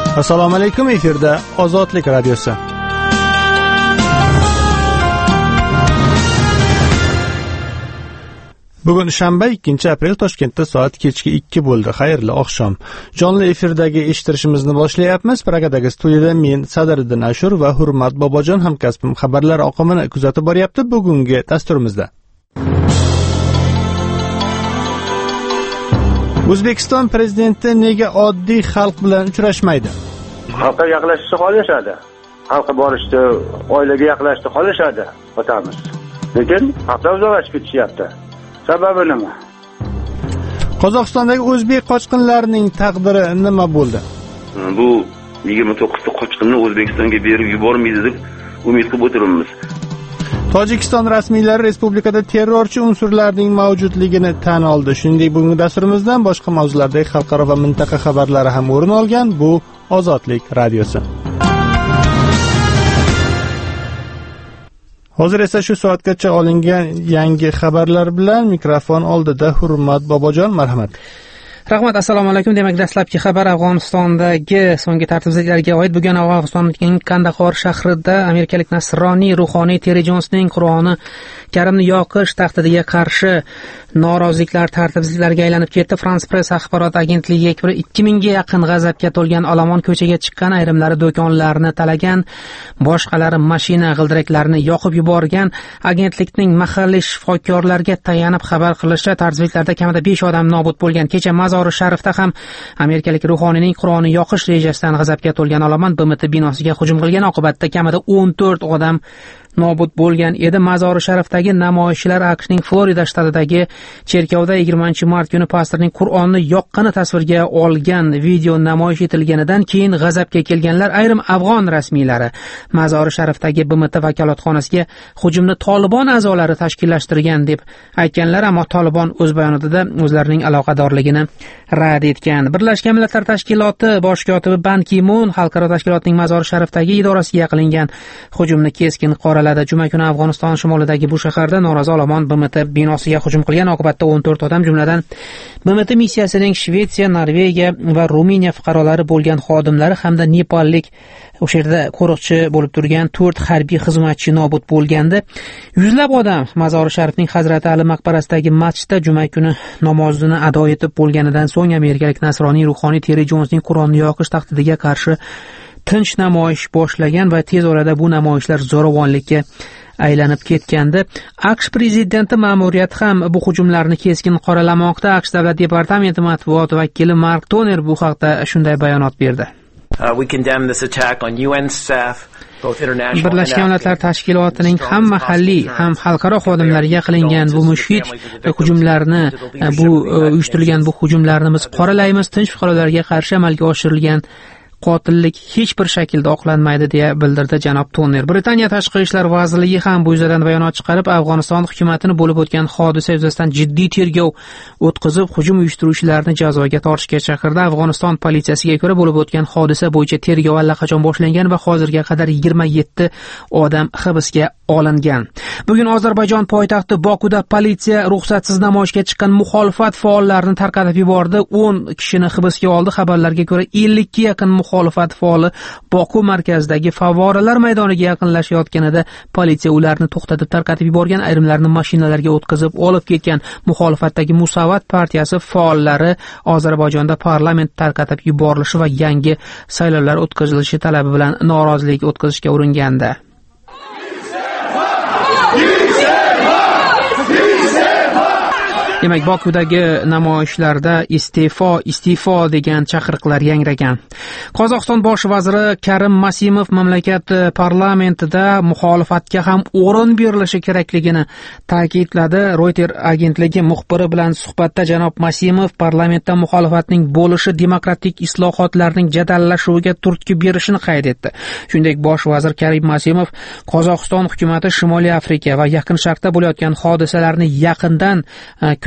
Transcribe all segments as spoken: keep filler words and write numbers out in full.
Assalomu alaykum, efirda Ozodlik radiosi. Bugun shanba ikkinchi aprel, Toshkentda soat kechki ikki bo'ldi. Xayrli oqshom. Jonli efirdagi eshittirishimizni boshlayapmiz. Pragadagi studiyada men Sadriddin Ashur va Hurmat Bobojon hamkasbim xabarlar oqimini kuzatib boryapti. Bugungi dasturimizda O'zbekiston prezidenti nega oddiy xalq bilan uchrashmaydi? Xalqqa yaqinlashishni xohlashadi. Xalqqa borishni, oilaga yaqinlashishni xohlashadi otamiz. Lekin xalqdan uzoqlashib ketishyapti. Sababi nima? Qozog'istondagi o'zbek qochqinlarining taqdiri nima bo'ldi? Bu yigirma to'qqizta qochqinni O'zbekistonga berib yubormaydi deb umid qilib o'tiribmiz. Tojikiston rasmiylari respublikada terrorchi unsurlarning mavjudligini tan oldi. Shuningdek, bugungi dasturimizdan boshqa mavzulardagi xalqaro va mintaqa xabarlari ham o'rin olgan. Bu Ozodlik radiosi. Hozir esa shu soatgacha olingan yangi xabarlar bilan mikrofon oldida Hurmat Bobojon, marhamat. Rahmat, assalomu alaykum. Demak, dastlabki xabar Afg'onistondagi so'nggi tartibsizliklarga oid. Bugun Afg'onistonning Kandahor shahrida amerikalik nasroniy ruhoniy Terri Jonsning Qur'oni Karimni yoqish tahdidiga qarshi noroziliklar tartibsizliklarga aylanib ketdi. France Press axborot agentligiga ko'ra ikki mingga yaqin g'azabga to'lgan olomon ko'chaga chiqqan, ayrimlari do'konlarni talagan, boshqalari mashina g'ildiraklarini yoqib yuborgan. Agentlikning mahalliy shifokorlarga tayanib xabar qilishicha, tartibsizliklarda kamida besh odam nobud bo'lgan. Kecha Mazori Sharifda ham amerikalik ruhoniyning Qur'oni yoqish rejasidan g'azabga to'lgan olomon B M T binosiga hujum qilgan. Oqibatda kamida o'n to'rt odam nobud bo'lgan edi. Mazori Sharifdagi namoyishchilar AQShning Florida shtatidagi cherkovda yigirmanchi mart kuni pastorning Qur'onni yoqqani tasvirga olgan video namoyish etilganidan keyin g'azabga kelganlar. Ayrim afg'on rasmiylari Mazori Sharifdagi B M T vakolatxonasiga hujumni Tolibon a'zolari tashkillashtirgan deb aytganlar, ammo Tolibon o'z bayonotida o'zlarining aloqadorligini rad etgan. Birlashgan Millatlar Tashkiloti bosh kotibi Ban Ki-mun xalqaro tashkilotning Mazori Sharifdagi idorasiga qilingan hujumni keskin qoraladi. Juma kuni Afg'oniston shimolidagi bu shaharda norozi olomon B M T binosiga hujum qilgan. Oqibatda o'n to'rt odam, jumladan B M T missiyasining Shvetsiya, Norvegiya va Ruminiya fuqarolari bo'lgan xodimlari hamda nepallik o'sha yerda qo'riqchi bo'lib turgan to'rt harbiy xizmatchi nobud bo'lgandi. Yuzlab odam Mazori Sharifning Hazrati Ali maqbarasidagi masjidda juma kuni namozini ado etib bo'lganidan so'ng amerikalik nasroniy ruhoniy Terri Jonsning Qur'onni yoqish tahdidiga qarshi tinch namoyish boshlagan va tez orada bu namoyishlar zo'ravonlikka aylanib ketgandi. AQSh prezidenti ma'muriyati ham bu hujumlarni keskin qoralamoqda. AQSh davlat departamenti matbuot vakili Mark Toner bu haqda shunday bayonot berdi. Uh, we condemn this attack on U N staff. Birlashgan Millatlar Tashkilotining ham mahalliy, ham xalqaro xodimlariga qilingan bu mushkil hujumlarni, bu uyushtirilgan bu hujumlarni biz qoralaymiz. Tinch fuqarolarga qarshi amalga oshirilgan qotillik hech bir shaklda oqlanmaydi deya bildirdi janob Toner. Britaniya tashqi ishlar vazirligi ham bu yuzasidan bayonot chiqarib, Afg'oniston hukumatini bo'lib o'tgan hodisa yuzasidan jiddiy tergov o'tkazib, hujum uyushtiruvchilarni jazoga tortishga chaqirdi. Afg'oniston politsiyasiga ko'ra, bo'lib o'tgan hodisa bo'yicha tergov allaqachon boshlangan va hozirga qadar yigirma yetti odam hibsga olingan. Bugun Ozarbayjon poytaxti Bokuda politsiya ruxsatsiz namoyishga chiqqan muxolifat faollarini tarqatib yubordi. o'n kishini hibsga oldi. Xabarlarga ko'ra, ellikka yaqin muxolifat faoli Boku markazidagi favvoralar maydoniga yaqinlashayotganida politsiya ularni to'xtatib tarqatib yuborgan, ayrimlarini mashinalarga o'tkazib olib ketgan. Muxolifatdagi Musavat partiyasi faollari Ozarbayjonda parlament tarqatib yuborilishi va yangi saylovlar o'tkazilishi talabi bilan norozilik o'tkazishga uringandi. Demak, Bokudagi namoyishlarda iste'fo, iste'fo degan chaqiriqlar yangragan. Qozog'iston bosh vaziri Karim Masimov mamlakat parlamentida muxolifatga ham o'rin berilishi kerakligini ta'kidladi. Reuters agentligi muxbiri bilan suhbatda janob Masimov parlamentda muxolifatning bo'lishi demokratik islohotlarning jadallashuviga turtki berishini qayd etdi. Shuningdek, bosh vazir Karim Masimov Qozog'iston hukumati Shimoliy Afrika va Yaqin Sharqda bo'layotgan hodisalarni yaqindan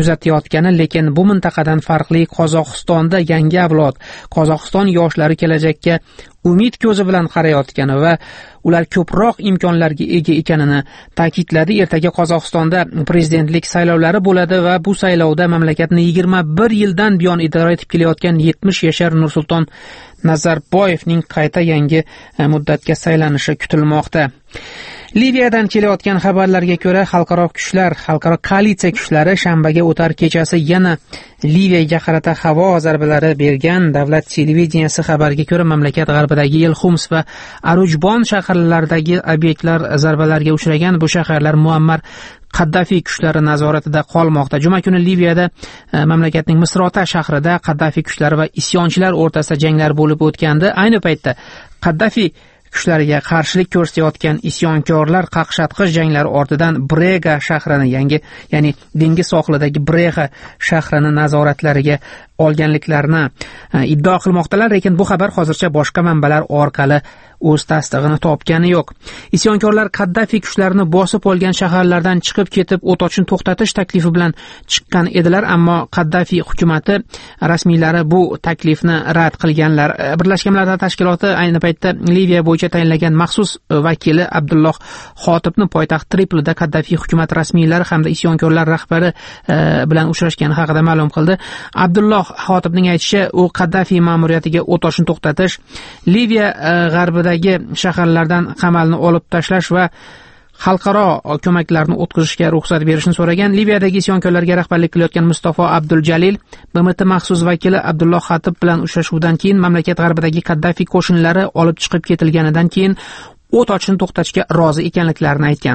kuzatayotgani, lekin bu mintaqadan farqli Qozog'istonda yangi avlod, Qozog'iston yoshlari kelajakka umid ko'zi bilan qarayotgani va ular ko'proq imkonlarga ega ekanini ta'kidladi. Ertaga Qozog'istonda prezidentlik saylovlari bo'ladi va bu saylovda mamlakatni yigirma bir yildan buyon idora etib kelayotgan yetmish yashar Nursulton Nazarboyevning qayta yangi muddatga saylanishi kutilmoqda. Liviyadan kelayotgan xabarlarga ko'ra, xalqaro kuchlar, xalqaro koalitsiya kuchlari shanbaga o'tar kechasi yana Liviyaga qarata havo zarbalari bergan. Davlat televideniyasi xabariga ko'ra, mamlakat g'arbidagi Yilxums va Arujbon shaharlaridagi obyektlar zarbalarga uchragan. Bu shaharlar Muammar Qaddafi kuchlari nazoratida qolmoqda. Juma kuni Liviyada mamlakatning Misrota shahrida Qaddafi kuchlari va isyonchilar o'rtasida janglar bo'lib o'tgandi. Ayni paytda Qaddafi kuchlariga qarshilik ko'rsatayotgan isyonkorlar qaqshatqich janglar ortidan Brega shahrini, yangi, ya'ni dengiz sohilidagi Brega shahrini nazoratlariga olganliklarini iddao qilmoqdalar, lekin bu xabar hozircha boshqa manbalar orqali o'z tasdig'ini topgani yo'q. Isyonkorlar Qaddafi kuchlarini bosib olgan shaharlardan chiqib ketib, o't ochishni to'xtatish taklifi bilan chiqqan edilar, ammo Qaddafi hukumati rasmiylari bu taklifni rad qilganlar. Birlashgan Millatlar Tashkiloti ayni paytda Liviya bo'yicha tayinlagan maxsus vakili Abdulloh Xotibni poytaxt Tripolida Qaddafi hukumat rasmiylari hamda isyonkorlar rahbari bilan uchrashgani haqida ma'lum qildi. Abdulloh Xotibning aytishicha, u Qaddafi ma'muriyatiga o't ochishni to'xtatish, Liviya g'arbidagi shaharlardan qamalni olib tashlash va xalqaro ko'maklarni o'tkazishga ruxsat berishni so'ragan. Liviyadagi isyonkorlarga rahbarlik qilayotgan Mustafa Abduljalil B M T maxsus vakili Abdulloh Xotib bilan uchrashuvdan keyin mamlakat g'arbidagi Qaddafi qo'shinlari olib chiqib ketilganidan keyin o't ochishni to'xtatishga rozi ekanliklarini aytgan.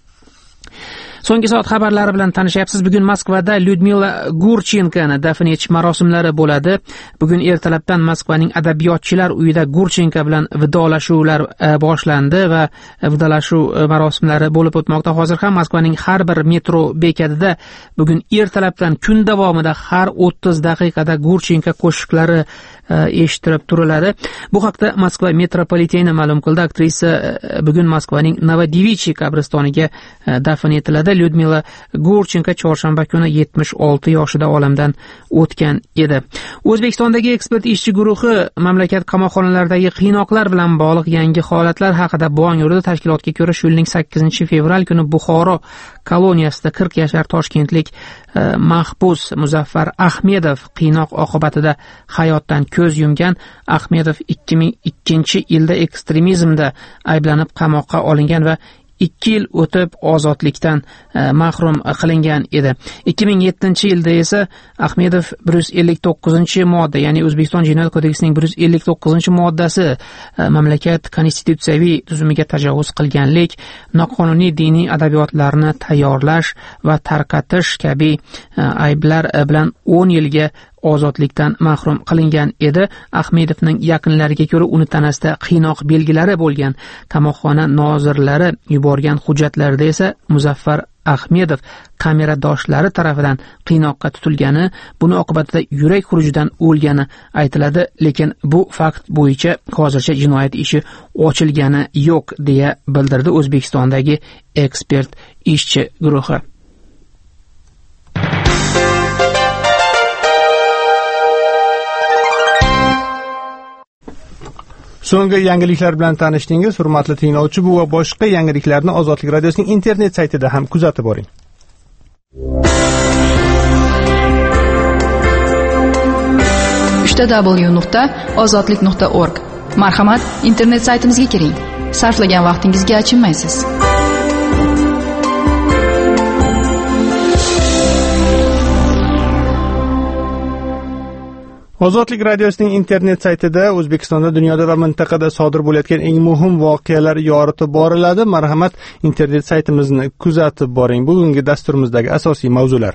So'nggi soat xabarlari bilan tanishyapsiz. Bugun Moskvada Lyudmila Gurchenkani dafn etish marosimlari bo'ladi. Bugun ertalabdan Moskvaning adabiyotchilar uyida Gurchenka bilan vidolashuvlar boshlandi va vidolashuv marosimlari bo'lib o'tmoqda. Hozir ham Moskvaning har bir metro bekatida bugun ertalabdan kun davomida har o'ttiz daqiqada Gurchenka qo'shiqlari eshittirib turiladi. Bu haqda Moskva metropoliteni ma'lum qildi. Aktrisa bugun Moskvaning Novodivichi qabristoniga dafn etiladi. Lyudmila Gurchenka chorshanba kuni yetmish olti yoshida olamdan o'tgan edi. O'zbekistondagi ekspert ishchi guruhi mamlakat qamoqxonalaridagi qiynoqlar bilan bog'liq yangi holatlar haqida bong urdi. Tashkilotga ko'ra, shu yilning sakkizinchi fevral kuni Buxoro koloniyasida qirq yashar toshkentlik mahbus Muzaffar Ahmedov qiynoq oqibatida hayotdan ko'z yumgan. Ahmedov ikki ming ikkinchi yilda ekstremizmda ayblanib qamoqqa olingan va ikki yil o'tib ozodlikdan mahrum qilingan edi. ikki ming yettinchi yilda esa Ahmedov bir yuz ellik to'qqizinchi modda, ya'ni O'zbekiston Jinoyat kodeksining bir yuz ellik to'qqizinchi moddasi mamlakat konstitutsiyaviy tuzumiga tajovuz qilganlik, noqonuniy diniy adabiyotlarni tayyorlash va tarqatish kabi ayblar bilan o'n yilga ozodlikdan mahrum qilingan edi. Ahmedovning yaqinlariga ko'ra, uni tanasida qiynoq belgilari bo'lgan. Qamoqxona nozirlari yuborgan hujjatlarda esa Muzaffar Ahmedov kameradoshlari tarafidan qiynoqqa tutilgani, buni oqibatida yurak xurujidan o'lgani aytiladi, lekin bu fakt bo'yicha hozircha jinoyat ishi ochilgani yo'q, deya bildirdi O'zbekistondagi ekspert ishchi guruhi. So'nggi yangiliklar bilan tanishdingiz, hurmatli tinglovchi. Bu va boshqa yangiliklarni Ozodlik radiosining internet saytida ham kuzatib boring. uchta w nuqta ozodlik nuqta org. Marhamat, internet saytimizga kiring. Sarflagan vaqtingizga achinmaysiz. Ozodlik radiosining internet saytida O'zbekistonda, dunyoda va mintaqada sodir bo'layotgan eng muhim voqealar yoritib boriladi. Marhamat, internet saytimizni kuzatib boring. Bugungi dasturimizdagi asosiy mavzular: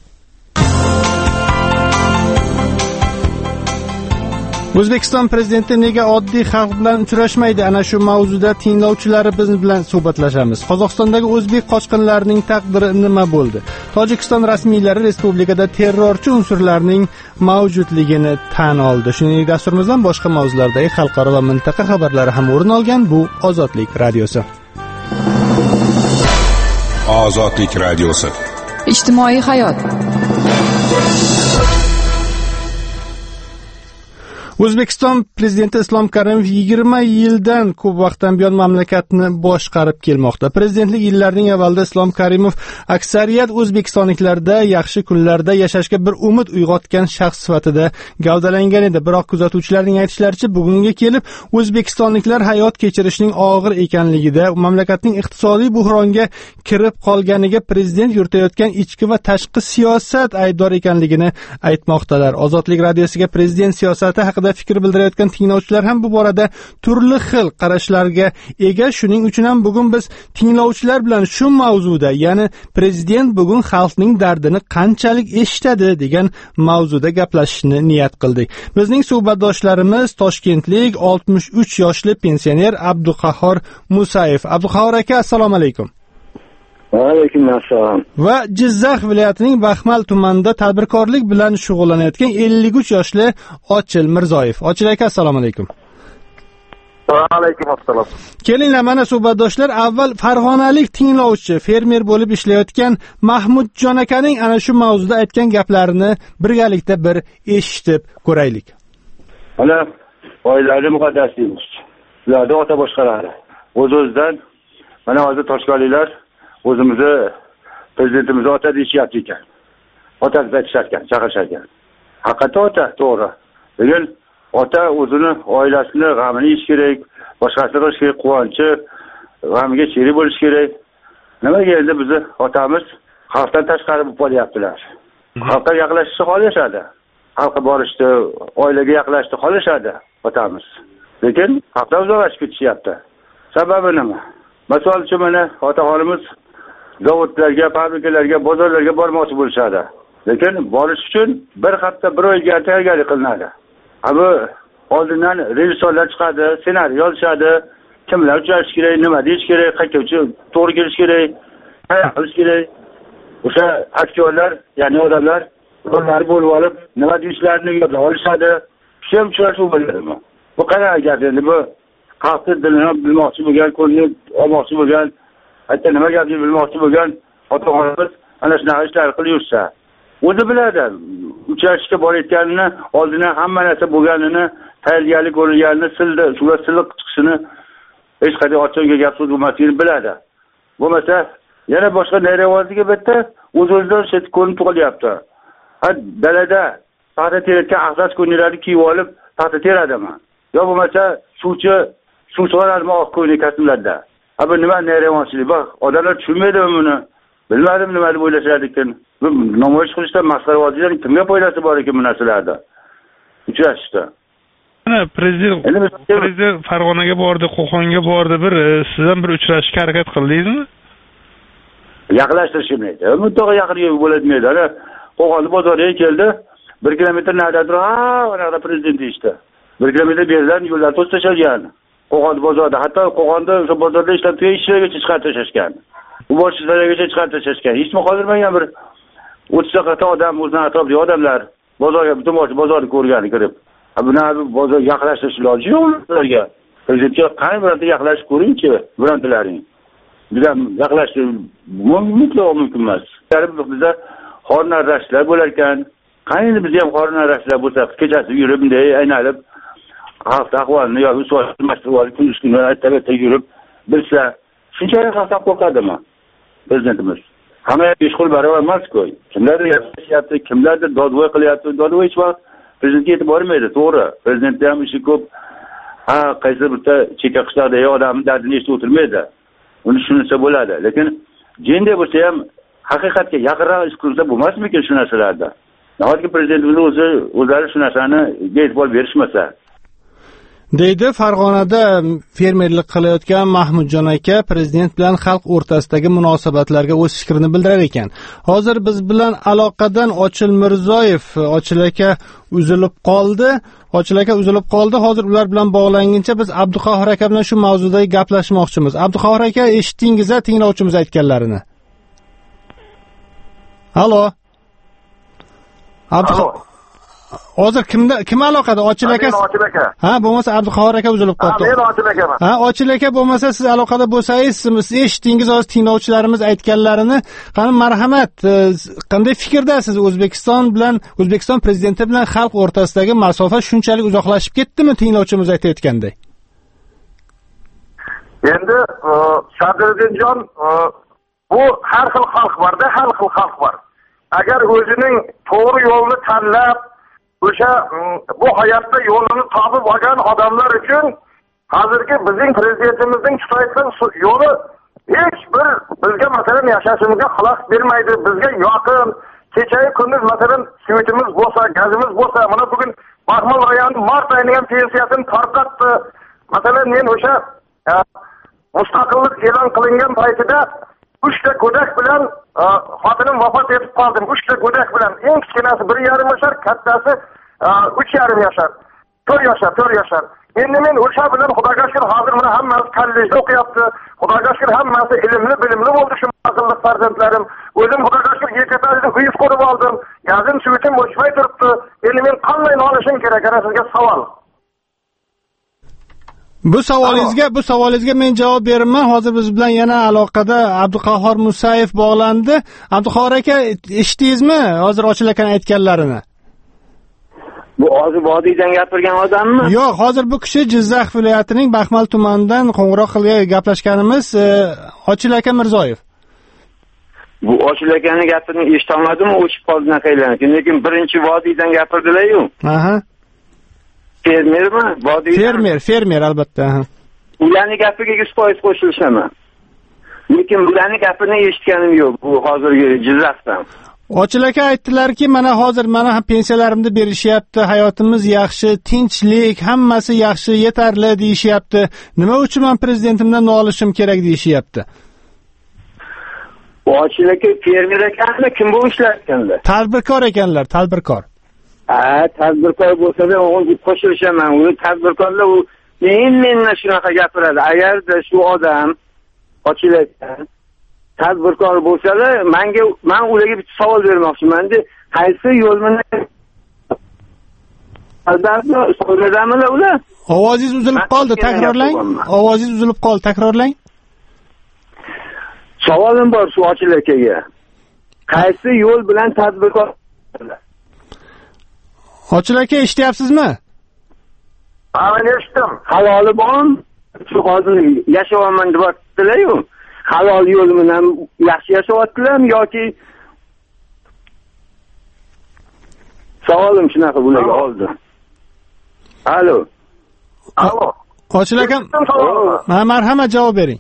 O'zbekiston prezidenti nega oddiy xalq bilan uchrashmaydi? Ana shu mavzuda tinglovchilarimiz bilan suhbatlashamiz. Qozog'istondagi o'zbek qochqinlarining taqdiri nima bo'ldi? Tojikiston rasmiylari respublikada terrorchi unsurlarning mavjudligini tan oldi. Shuningdek, dasturimizdan boshqa mavzulardagi xalqaro va mintaqa xabarlari ham o'rin olgan. Bu Ozodlik radiosi. Ozodlik radiosi. Ijtimoiy hayot. O'zbekiston prezidenti Islom Karimov yigirma yildan ko'p vaqtdan buyon mamlakatni boshqarib kelmoqda. Prezidentlik yillarining avvalida Islom Karimov aksariyat o'zbekistonliklarda yaxshi kunlarda yashashga bir umid uyg'otgan shaxs sifatida gavdalangan edi. Biroq kuzatuvchilarning aytishlaricha, bugunga kelib o'zbekistonliklar hayot kechirishning og'ir ekanligida, mamlakatning iqtisodiy buhronga kirib qolganiga prezident yuritayotgan ichki va tashqi siyosat aybdor ekanligini aytmoqdalar. Ozodlik radiosiga prezident siyosati haqida fikr bildirayotgan tinglovchilar ham bu borada turli xil qarashlarga ega. Shuning uchun ham bugun biz tinglovchilar bilan shu mavzuda, ya'ni prezident bugun xalqning dardini qanchalik eshitadi degan mavzuda gaplashishni niyat qildik. Bizning suhbatdoshlarimiz toshkentlik oltmish uch yoshli pensioner Abduqahhor Musayev. Abduqahhor aka, assalomu alaykum. Alaykum assalom. Va Jizzax viloyatining Baxmal tumanida tadbirkorlik bilan shug'ullanayotgan ellik uch yoshli Ochil Mirzoyev. Ochil aka, assalomu alaykum. Va alaykum assalom. Kelinglar, mana suhbatdoshlar, avval farg'onalik tinglovchi, fermer bo'lib ishlayotgan Mahmudjon akaning ana shu mavzuda aytgan gaplarini birgalikda bir eshitib ko'raylik. Mana oilalarni muqaddas deymiz. Ularda ota boshqaradi. O'z-o'zidan mana hozir toshkentliklar o'zimizni prezidentimizni ota deyishyapti ekan. Ota deb aytisharkan, chaqirishar. Haqiqatda ota, to'g'ri. Lekin ota o'zini oilasini g'amini yeyish kerak, boshqasini qilish kerak, quvonchi, g'amiga sherik bo'lish kerak. Nimaga endi bizni otamiz xalqdan tashqari bo'lib qolyaptilar? Xalqqa yaqinlashishni xohlashadi. Xalqqa borishni, oilaga yaqinlashishni xohlashadi otamiz. Lekin xalqdan uzoqlashib ketishyapti. Sababi nima? Masalan, uchun mana otaxonimiz zavodlarga, fabrikalarga, bozorlarga bormoqchi bo'lishadi. Lekin borish uchun bir hafta, bir oyga tayyorgarlik qilinadi. Bu oldindan rejissyorlar chiqadi, ssenariy yozishadi, kimlar uchrash kerak, nima deyish kerak, qayerga to'g'ri kelish kerak, qanaqa qilish kerak. O'sha aktyorlar, ya'ni odamlar rollar bo'lib olib, nima deyishlarini yodlab olishadi. Shu uchrashuv bo'ladimi? Bu qanaqa gap endi bu? Xalqni dilini bilmoqchi bo'lgan, ko'ngilni olmoqchi bo'lgan, hatto nima gapni bilmoqchi bo'lgan ota-onamiz ana shunaqa ishlar qilib yursa, o'zi biladi. Uchrashishga borayotganini, oldindan hamma narsa bo'lganini, tayyorgarlik ko'rilganini, sildi, shunga silliq chiqishini, hech qanday ochiqga gap so'z bo'lmasligini biladi. Bo'lmasa, yana boshqa nayrevozga bitta o'z-o'zidan shet ko'rinib qolyapti. Ha, dalada paxta terayotgan axlat ko'ylaklarni kiyib olib, paxta teradimi? Yo bo'lmasa, suvchi suv so'radimi oq ko'ylak kasblarda? Ha, bu nima nayrevonchilik? Bak, odamlar tushunmaydimi buni? Bilmadim nima deb o'ylashar ekan. Bu namoyish qilishda masxarabozliklar kimga foydasi bor ekan bu narsalarda? Uchrashishda. Mana prezident prezident Farg'onaga bordi, Qo'qonga bordi, bir sizdan bir uchrashishga harakat qildingizmi? Yaqinlashtirishmaydi. Mutlaqo yaqin bo'ladimi? Ana Qo'qonning bozoriga keldi. bir kilometr naridan turib, ha, mana prezident ishda. bir kilometr beridan yo'llar to'sib tashalgan. Qo'qon bozorida, hatto Qo'qonda o'sha bozorda ishlab turgan ishchilargacha chiqarib tashlashgan. Bu boshchilargacha chiqarib tashlashgan. Hech kim qoldirmagan bir o'ttiz qirq odam, o'zining atrofidagi odamlar bozorga, butun bozorni ko'rgani kirib. Buni bozor yaqinlashtirish iloji yo'qmi ularga? Prezidentga qani bironta yaqinlashib ko'ringchi, birontalaring. Bizdan yaqinlashtirish mutlaqo mumkin emas. Bizda xorin arrashlar bo'lar ekan. Qani bizda ham xorin arrashlar bo'lsa, kechasi yurib, bunday aynalib xalq ahvolini yoki so'rashtirib, kunduz kuni ertalabda yurib bilsa, shunchalik xalqdan qo'rqadimi prezidentimiz? Hamma besh qo'l barobar emas-ku. Kimlardir yashyapti, kimlardir dodvoy qilyapti. Dodvoy hech vaqt prezidentga yetib bormaydi, to'g'ri. Prezidentda ham ishi ko'p. Ha, qaysi bitta chekka qishloqdagi odamning dardini eshitib o'tirmaydi. Uni tushunsa bo'ladi. Lekin jinday bo'lsa ham haqiqatga yaqinroq ish qilsa bo'lmasmikin shu narsalarda? Nahotki prezidentimiz o'zi o'zlari shu narsani e'tibor berishmasa? deydi Farg'onada fermerlik qilayotgan Mahmudjon aka prezident bilan xalq o'rtasidagi munosabatlarga o'z fikrini bildirar ekan. Hozir biz bilan aloqadan Ochil Mirzoyev, Ochil aka uzilib qoldi. Ochil aka uzilib qoldi. Hozir ular bilan bog'languncha biz Abduqahhor aka bilan shu mavzuda gaplashmoqchimiz. Abduqahhor aka, eshitdingiz-a tinglovchimiz aytganlarini? Alo. Abduqahhor hozir kimda kim aloqada? Ochil aka. Ochil aka. Ha, bo'lmasa Abduqahhor aka uzilib qoldi. Men Ochil akaman. Ha, Ochil aka bo'lmasa siz aloqada bo'lsangiz, siz eshitdingiz hozir tinglovchilarimiz aytganlarini. Qani marhamat, qanday fikrdasiz? O'zbekiston bilan, O'zbekiston prezidenti bilan xalq o'rtasidagi masofa shunchalik uzoqlashib ketdimi, tinglovchimiz aytayotganday? Endi Sadriddinjon, bu har xil xalq bor-da, har xil xalq bor. Agar o'zining to'g'ri yo'lni tanlab, o'sha bu hayotda yo'lini topib olgan odamlar uchun hozirgi bizning prezidentimizning tutayotgan yo'li hech bir bizga masalan yashashimizga xalaqit bermaydi, bizga yoqin. Kechayu kunduz masalan suyitimiz bo'lsa, gazimiz bo'lsa, mana bugun Baxmal rayoni mart oyining pensiyasini tarqatdi. Masalan men o'sha mustaqillik e'lon qilingan paytida uchta go'dak bilan xotinim vafot etib qoldim. uchta go'dak bilan, eng kichkinasi bir yarim yashar, kattasi uch yarim yashar. to'rt yashar, to'rt yashar. Endi men o'sha bilan Xudoga shukr hozir mana hammasi kollejda o'qiyapti. Xudoga shukr hammasi ilmli, bilimli bo'ldi shu aqlli farzandlarim. O'zim Xudoga shukr yekatajda uy qurib oldim. Yazim suvitim o'chmay turibdi. Endi men qanday olishim kerak? Ana sizga savol. Bu savolingizga, bu savolingizga men javob beraman. Hozir biz bilan yana aloqada Abduqahhor Musayev bog'landi. Abduqahhor aka, eshitdingizmi hozir Ochil akaning aytganlarini? Bu hozir vodiydan gapirgan odammi? Yo'q, hozir bu kishi Jizzax viloyatining Baxmal tumanidan qo'ng'iroq qilgan gaplashganimiz Ochil aka Mirzoyev. Bu Ochil akaning gapini eshitolmadim, o'chib qoldi naqaylanib. Lekin birinchi vodiydan gapirdilar-yu. Aha. Fermermi? Vodiydan. Fermer, fermer albatta. Ularning gapiga yuz foiz qo'shilishaman. Lekin ularning gapini eshitganim yo'q. Bu hozirgi Jizzaxdan. Ochil aka aytdilarki, mana hozir mana ham pensiyalarimni berishyapti, hayotimiz yaxshi, tinchlik, hammasi yaxshi, yetarli deyishyapti. Nima uchun men prezidentimdan nolishim kerak deyishyapti? Ochil aka fermer ekanmi, kim bu ishlayotganlar? Tadbirkor ekanlar, tadbirkor. Ha, tadbirkor bo'lsa-da, o'g'il qo'shilishaman. U tadbirkorlar u men mendan shunaqa gapiradi. Agarda shu odam Ochil aka tadbirkor bo'lsa-da, menga men ularga bitta savol bermoqchiman-da. Qaysi yo'lni albatta so'zladamilar ular? Ovozingiz uzilib qoldi, takrorlang. Ovozingiz uzilib qoldi, takrorlang. Savolim bor shu Ochil akaga. Qaysi yo'l bilan tadbirkor? Ochil aka, eshityapsizmi? Ha, men eshitdim. Haloli bormi? Shu hozir yashayapman deb aytdilar-ku. Halol yo'l bilan yaxshi yashayaptilarmi yoki savolim shunaqa bularga oldi. Alo. Alo. Ochil aka, ha, marhamat javob bering.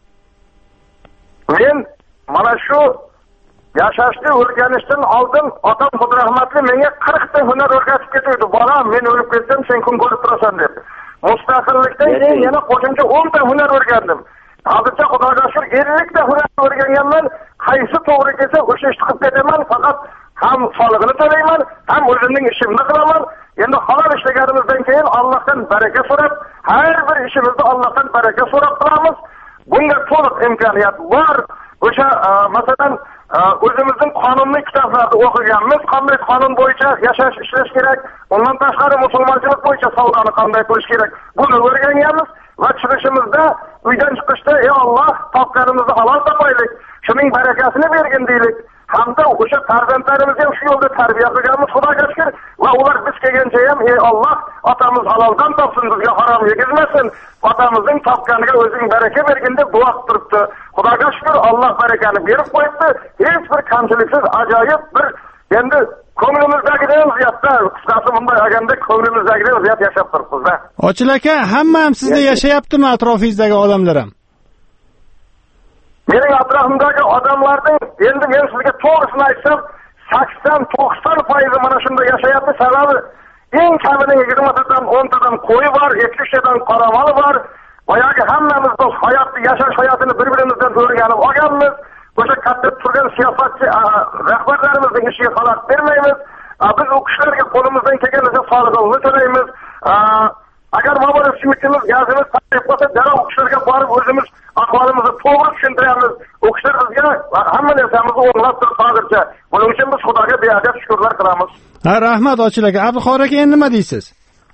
Men mana shu yashashni o'rganishdan oldin otam Xudrahmatli menga qirq ta hunar o'rgatib ketdi. Bolam, men o'lib ketsam sen kun ko'rib turasan deb. Mustaqillikdan keyin yana qo'shimcha o'n ta hunar o'rgandim. Hozircha Xudoga shukr ellik ta hunar o'rganganman. Qaysi to'g'ri kelsa o'sha ishni qilib ketaman, faqat ham solig'ini to'layman, ham o'zimning ishimni qilaman. Endi halol ishlaganimizdan keyin Allohdan baraka so'rab, har bir ishimizda Allohdan baraka so'rab qilamiz. Bunga to'liq imkoniyat bor. O'sha masalan o'zimizning qonunli kitoblarni o'qiganmiz, qanday qonun bo'yicha yashash, ishlash kerak, undan tashqari musulmonchilik bo'yicha savdoni qanday qilish kerak, buni o'rganganmiz va chiqishimizda uydan chiqishda ey Alloh, topganimizni halol topaylik, shuning barakasini bergin deylik. Hamda o'sha farzandlarimizni ham shu yo'lda tarbiya qilganmiz, Xudoga shukr, va ular biz kelgancha ham ey Alloh, otamiz haloldan topsin, bizga harom yegizmasin, otamizning topganiga o'zing baraka bergin deb duo qilib turibdi. Xudoga shukr, Alloh barakani berib qo'yibdi. Hech bir kamchiliksiz ajoyib bir endi ko'nglimizdagidan ziyodda, qisqasi bunday aganda ko'nglimizdagidan ziyod yashab turibmiz-da. Ochil aka, hamma ham sizda yashayaptimi, atrofingizdagi odamlar ham? Mening atrofimdagi odamlarning endi men sizga to'g'risini aytsam, sakson to'qson foizi mana shunda yashayapti. Sababi eng kamining yigirma tadan o'n tadan qo'yi bor, ikki uch tadan qoramoli bor. Boyagi hammamiz bu hayotni, yashash hayotini bir-birimizdan o'rganib olganmiz. O'sha katta turgan siyosatchi rahbarlarimizning ishiga xalaqit bermaymiz. Biz u kishilarga qo'limizdan kelganicha solig'ini to'laymiz. agar mana suyuqimiz gazimiz tayyor bo'lsa darrov o'qishlarga borib o'zimiz ahvolimizni to'g'ri tushuntiramiz. O'qishlar bizga hamma narsamizni o'nglab turib hozircha. Buning uchun biz Xudoga beadad shukrlar qilamiz. Ha, rahmat Ochil aka. Abduqahhor aka endi nima deysiz?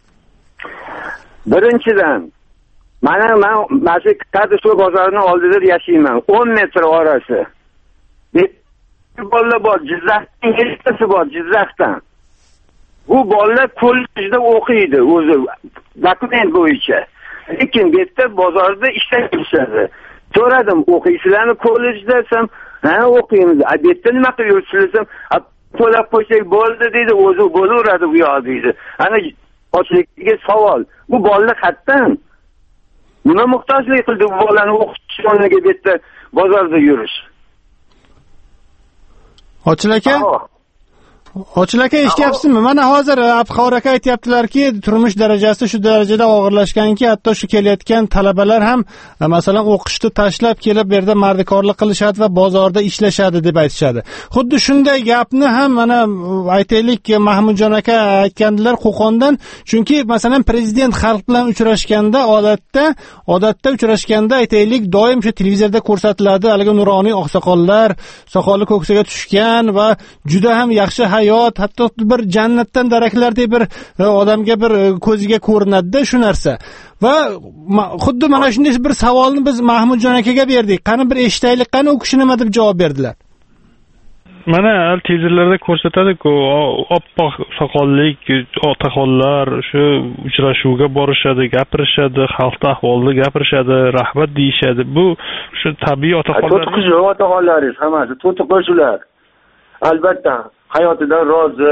Birinchidan mana men mana shu Qadisli bozorining oldida yashayman. o'n metr orasi. Bolalar bor, Jizzaxdan yettasi bor, Jizzaxdan. Bu bolalar kollejda o'qiydi o'zi dokument bo'yicha. Lekin bu yerda bozorda ishlayishadi. So'radim, o'qiysizlarmi kollejda desam, ha o'qiymiz. A bu yerda nima qilib yursizlar? To'lab qo'ysak bo'ldi deydi, o'zi bo'laveradi bu yoq deydi. Ana ochlikka savol. Bu bolalar qayerdan? Nima muhtojlik qildi bu bolani o'qitish o'rniga bu yerda bozorda yurish? Ochil aka? Ochil aka eshityapsizmi? Mana hozir Abduqahhor aka aytayaptilarki, turmush darajasi shu darajada og'irlashganki, hatto shu kelayotgan talabalar ham masalan o'qishni tashlab kelib bu yerda mardikorlik qilishadi va bozorda ishlashadi deb aytishadi. Xuddi shunday gapni ham mana aytaylik Mahmudjon aka aytgandilar Qo'qondan, chunki masalan prezident xalq bilan uchrashganda odatda, odatda uchrashganda aytaylik doim shu televizorda ko'rsatiladi, haligi nuroniy oqsoqollar, soqoli ko'ksiga tushgan va juda ham yaxshi hayot, hatto bir jannatdan daraklardek bir odamga bir ko'ziga ko'rinadi-da shu narsa. Va xuddi mana shunday bir savolni biz Mahmudjon akaga berdik. Qani bir eshitaylik, qani u kishi nima deb javob berdilar? Mana televizorlarda ko'rsatadi-ku, oppoq soqollik otaxonlar shu uchrashuvga borishadi, gapirishadi, xalqda ahvolni gapirishadi, rahmat deyishadi. Bu shu tabiiy otaxonlar. To'tiqish otaxonlaringiz hammasi to'tiqishlar. Albatta hayotidan rozi,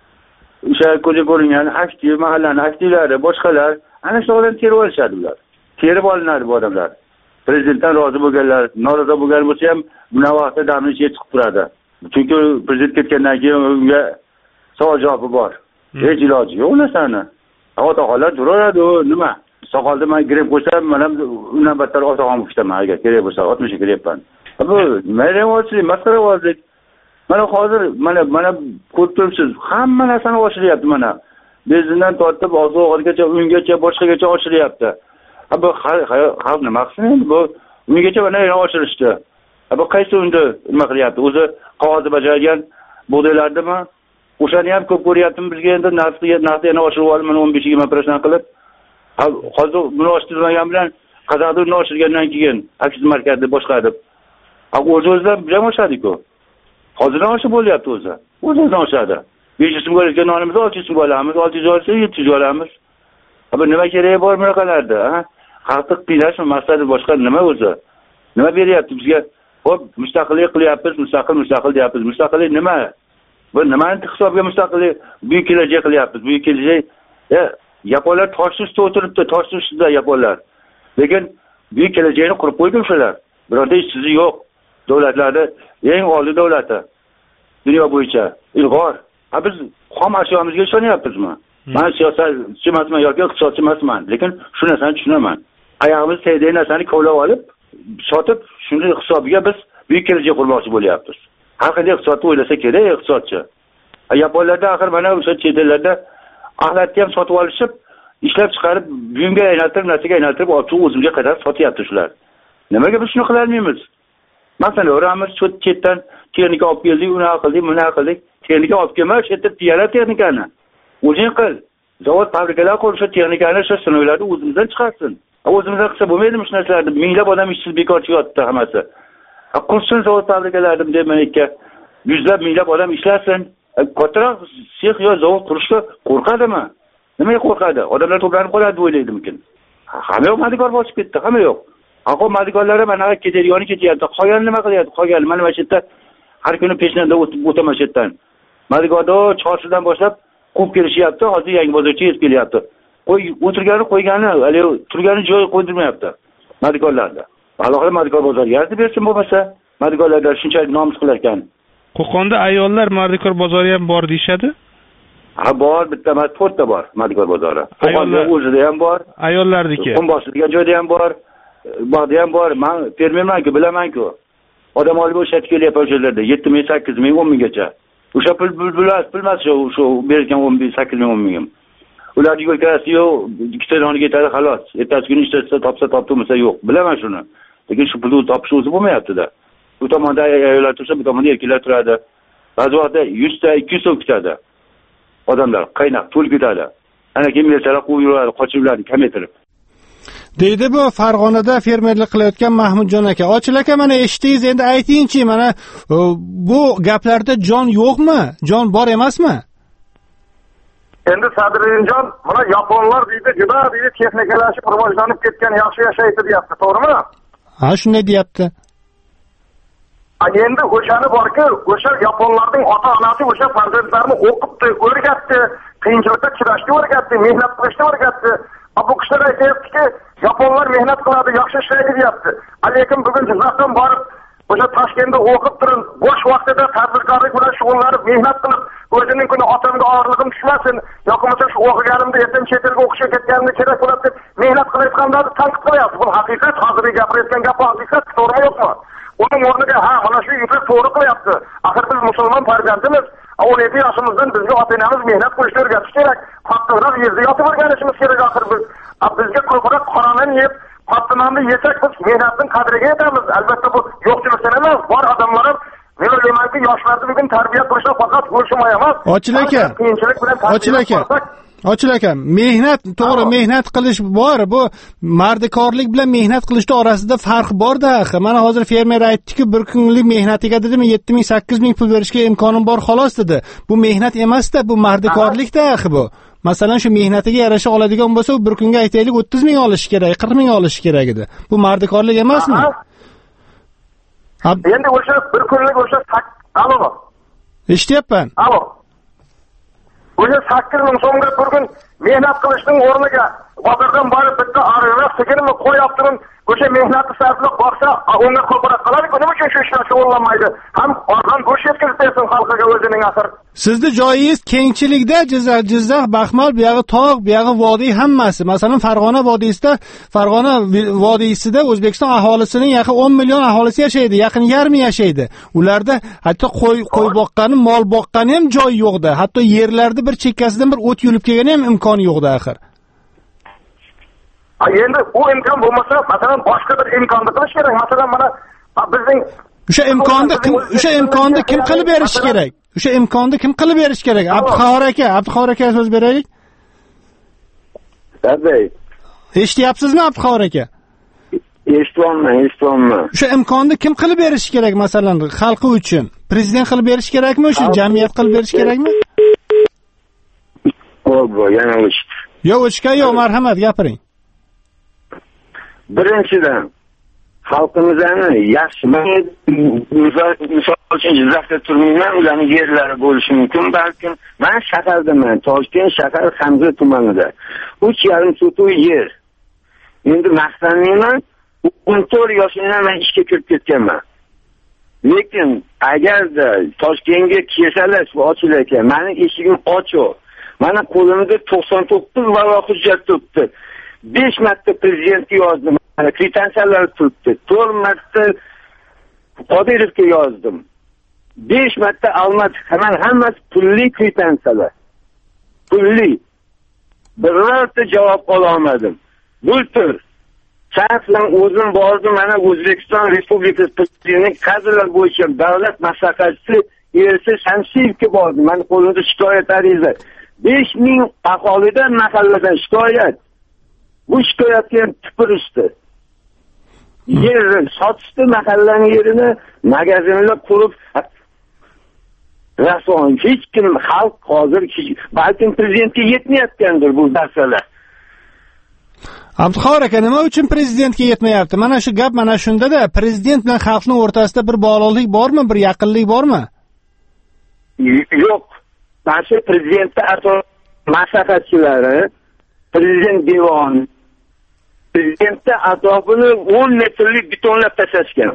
o'sha ko'zga ko'ringan aktiv mahallaning aktivlari, boshqalar ana shu odam terib olishadi ular. Terib olinadi bu odamlar. Prezidentdan rozi bo'lganlar, norozi bo'lgan bo'lsa ham buna vaqtda damni ichiga chiqib turadi. Chunki prezident ketgandan keyin unga savol javobi bor. Hech iloji yo'q narsani. Otaxonlar turaveradi, nima? Soqolda men greb qo'ysam, men ham undan battar otaxon bo'lib ketaman agar kerak bo'lsa, oltmishga kiryapman. Bu nima revolyutsiya, masxarabozlik. Mana hozir mana mana ko'rib turibsiz, hamma narsani oshiryapti mana. Benzindan tortib oziq-ovqatgacha, ungacha, boshqagacha oshiryapti. Ha bu xalq nima qilsin? Bu ungacha mana yana oshirishdi. Ha bu qaysi unda nima qilyapti? O'zi qog'ozni bajargan bug'doylardimi? O'shani ham ko'p ko'ryaptimi bizga endi narxni narxni yana oshirib olib, o'n besh yigirma prosent qilib. Ha hozir buni oshirmagan bilan qazaqni oshirgandan keyin aksiz markazni boshqarib. Ha o'z-o'zidan bilan oshadi-ku. Hozirdan oshib bo'lyapti o'zi. O'zidan oshadi. besh yuz so'mga olgan nonimizni olti yuz so'mga olamiz, olti yuz olsa yetti yuz olamiz. Bu nima keragi bor bunaqalarda, ha? Xalqni qiynashmi, maqsadi boshqa nima o'zi? Nima beryapti bizga? Xo'p, mustaqillik qilyapmiz, mustaqil, mustaqil deyapmiz. Mustaqillik nima? Bu nimani hisobiga mustaqillik, buyuk kelajak qilyapmiz. Buyuk kelajak, ya, yaponlar tosh ustida o'tiribdi, tosh ustida yaponlar. Lekin buyuk kelajakni qurib qo'ygan shular. Bironta ishsizi yo'q. Davlatlarda eng oliy davlati dunyo bo'yicha ilg'or. Ha biz xom ashyomizga ishonyapmizmi? Men siyosatchi emasman yoki iqtisodchi emasman, lekin shu narsani tushunaman. Oyog'imiz tegadigan narsani kovlab olib, sotib, shunday hisobiga biz buyuk kelajak qurmoqchi bo'lyapmiz. Har qanday iqtisodni o'ylasa kerak iqtisodchi. Yaponlarda axir mana o'sha chet ellarda axlatni ham sotib olishib, ishlab chiqarib, buyumga aylantirib, narsaga aylantirib, olib o'zimizga qadar sotyapti shular. Nimaga biz shuni qila olmaymiz? Masalan, o'ramiz chetdan texnika olib keldik, uni qildik, buni qildik. Texnika olib kelma, shu yerda tiyala texnikani. O'zing qil. Zavod, fabrikalar qur, shu texnikani, shu sinovlarni o'zimizdan chiqarsin. O'zimizdan qilsa bo'lmaydimi shu narsalarni? Minglab odam ishsiz bekorchi yotibdi hammasi. Qursin zavod, fabrikalarni demakka yuzlab, minglab odam ishlasin. Kattaroq sex yo zavod qurishga qo'rqadimi? Nimaga qo'rqadi? Odamlar to'planib qoladi deb o'ylaydimikin. Hamma yo'q madikor bosib ketdi, hamma yo'q. Aqo madikorlar mana ketayotgani ketyapti. Qolgan nima qilyapti? Qolgan mana mana shu yerda har kuni peshnanda o'taman shu yerdan. Madikorda chorsidan boshlab quvib kelishyapti, hozir yangi bozorcha yetib kelyapti. Qo'y o'tirgani qo'ygani, hali turgani joy qo'ydirmayapti madikorlarda. Alohida madikor bozori yaratib bersin bo'lmasa, madikorlarda shunchalik nomus qilar ekan. Qo'qonda ayollar mardikor bozori ham bor deyshadi? Ha bor, bitta emas, to'rtta bor mardikor bozori. Qo'qonda o'zida ham bor. Ayollarniki. Qumbosi degan joyda ham bor. Bog'da ham bor. Men fermerman-ku, bilaman-ku. Odam olib o'shatib kelyapti o'sha yerlarda yetti ming, sakkiz ming, o'n minggacha. O'sha pul pul pul emas, shu shu bergan o'n ming, sakkiz ming, o'n ming. ularni yo'lkasi yo'q, ikkita noniga yetadi xolos. Ertasi kuni ishlasa topsa topdi, bo'lmasa yo'q. Bilaman shuni. Lekin shu pulni topish o'zi bo'lmayapti-da. Bu tomonda ayollar tursa, bu tomonda erkaklar turadi. Ba'zi vaqtda yuz ta, ikki yuz so'm ketadi. Odamlar qaynaq to'lib ketadi. Ana keyin milisiyalar qo'yib yuradi, qochiblarni kamaytirib. Deydi bu Farg'onada fermerlik qilayotgan Mahmudjon aka. Ochil aka, mana eshitdingiz, endi aytingchi, mana bu gaplarda jon yo'qmi? Jon bor emasmi? Endi Sadrinjon, mana yaponlar deydi, juda deydi texnikalashib rivojlanib ketgan, yaxshi yashaydi deyapti, to'g'rimi? Ha, shunday deyapti. Endi o'shani borki, o'sha yaponlarning ota-onasi o'sha farzandlarini o'qitdi, o'rgatdi, qiyinchilikda chidashni o'rgatdi, mehnat qilishni o'rgatdi. Bu kishilar aytayaptiki, yaponlar mehnat qiladi, yaxshi ishlaydi deyapti. Lekin bugun Jizzaxdan borib, o'sha Toshkentda o'qib turib, bo'sh vaqtida tadbirkorlik bilan shug'ullanib, mehnat qilib, o'zining kuni otamga og'irligim tushmasin, yoki bo'lmasa shu o'qiganimda ertaga chet elga o'qishga ketganimda kerak bo'ladi deb mehnat qilayotganlarni tanqid qilyapti. Bu haqiqat, hozir gapirayotgan gap haqiqat, to'g'rimi yo'qmi? Uning o'rniga ha, mana shu yigitlar to'g'ri qilyapti. Axir biz musulmon farzandimiz, o'n yetti yoshimizdan bizga ota-onamiz mehnat qilishni o'rgatish kerak. Qattiqroq yerda yotib o'rganishimiz kerak axir biz. Bizga ko'proq qoranan yeb, qattiqnonni yesak biz mehnatning qadriga yetamiz. Albatta bu yo'qchilikdan emas, bor odamlar ham Yo'lmanki yoshlarni bugun tarbiya qilishda faqat bo'lishmay emas. Ochil aka. Ochil aka. Ochil aka, mehnat, to'g'ri, mehnat qilish bor. Bu mardikorlik bilan mehnat qilishning orasida farq bor-da. Mana hozir fermer aytdiki, bir kunlik mehnatiga dedimi yetti ming sakkiz ming pul berishga imkonim bor xolos dedi. Bu mehnat emas-da, bu mardikorlik-da axi bu. Masalan, shu mehnatiga yarasha oladigan bo'lsa, u bir kunga aytaylik o'ttiz ming olishi kerak, qirq ming olishi kerak edi. Bu mardikorlik emasmi? Endi o'sha bir kunlik o'sha alo. Eshityapman. Alo. O'sha sakkiz ming so'mga bir kun mehnat qilishning o'rniga bozordan borib bitta ariqroq sigirni qo'yib turib, o'sha mehnatni sarflab boqsa, unga ko'proq qiladi-ku, nima uchun shu ishlar shug'ullanmaydi? Ham organ go'sht yetkazib bersin xalqiga o'zining axir. Sizni joyingiz kengchilikda, Jizzax, Jizzax, Baxmal, bu yog'i tog', bu yog'i vodiy hammasi. Masalan, Farg'ona vodiysida, Farg'ona vodiysida O'zbekiston aholisining yaqin o'n million aholisi yashaydi, yaqin yarmi yashaydi. Ularda hatto qo'y, qo'y boqqani, mol boqqani ham joy yo'qda. Hatto yerlarda bir chekkasidan bir o't yulib kelgani ham imkoni yo'qda axir. Endi u imkon bo'lmasa, masalan, boshqa bir imkonni qilish kerak. Masalan, mana bizning o'sha imkonni kim o'sha imkonni kim qilib berish kerak? O'sha imkonni kim qilib berish kerak? Abduqahhor aka, Abduqahhor aka so'z beraylik. Tabiiy. Eshityapsizmi Abduqahhor aka? Eshityapman, eshityapman. O'sha imkonni kim qilib berish kerak, masalan, xalqi uchun? Prezident qilib berish kerakmi, o'sha jamiyat qilib berish kerakmi? O'g'ri, yana o'chdi. Yo'q, o'chgan yo'q, marhamat, gapiring. Birinchidan, xalqimizni yaxshi, men misol uchun Jizzaxda turmayman, ularning yerlari bo'lishi mumkin, balkim men shahardaman, Toshkent shahar Hamza tumanida. uch yarim sotuv yer. Endi maqtanmayman, o'n to'rt yoshimdan men ishga kirib ketganman. Lekin agarda Toshkentga kelsalar, ochil ekan, mening eshigim ochiq. Mana qo'limda to'qson to'qqiz varaq hujjat turibdi. besh marta prezidentga yozdim. Mana kvitansiyalar turibdi. to'rt marta Qodirovga yozdim. besh marta Almat, hamma hammasi pulli kvitansiyalar. Pulli. Birorta javob ola olmadim. Bultur shaxsan o'zim bordim, mana O'zbekiston Respublikasi prezidentining kadrlar bo'yicha davlat maslahatchisi Elsa Shamsiyevga bordim. Mana qo'limda shikoyat ariza. besh ming aholidan mahalladan shikoyat. Bu shikoyatga ham tupurishdi. Yer sotishdi, mahallaning yerini magazinlar qurib, rasman hech kim xalq hozir balkim prezidentga yetmayotgandir bu narsalar. Abduqahhor aka, nima uchun prezidentga yetmayapti? Mana shu gap mana shunda-da, prezident bilan xalqning o'rtasida bir bog'liqlik bormi, bir yaqinlik bormi? Yo'q. Mana shu prezidentning atrof maslahatchilari, prezident devoni, prezidentning atrofini o'n metrlik betonlab tashlashgan.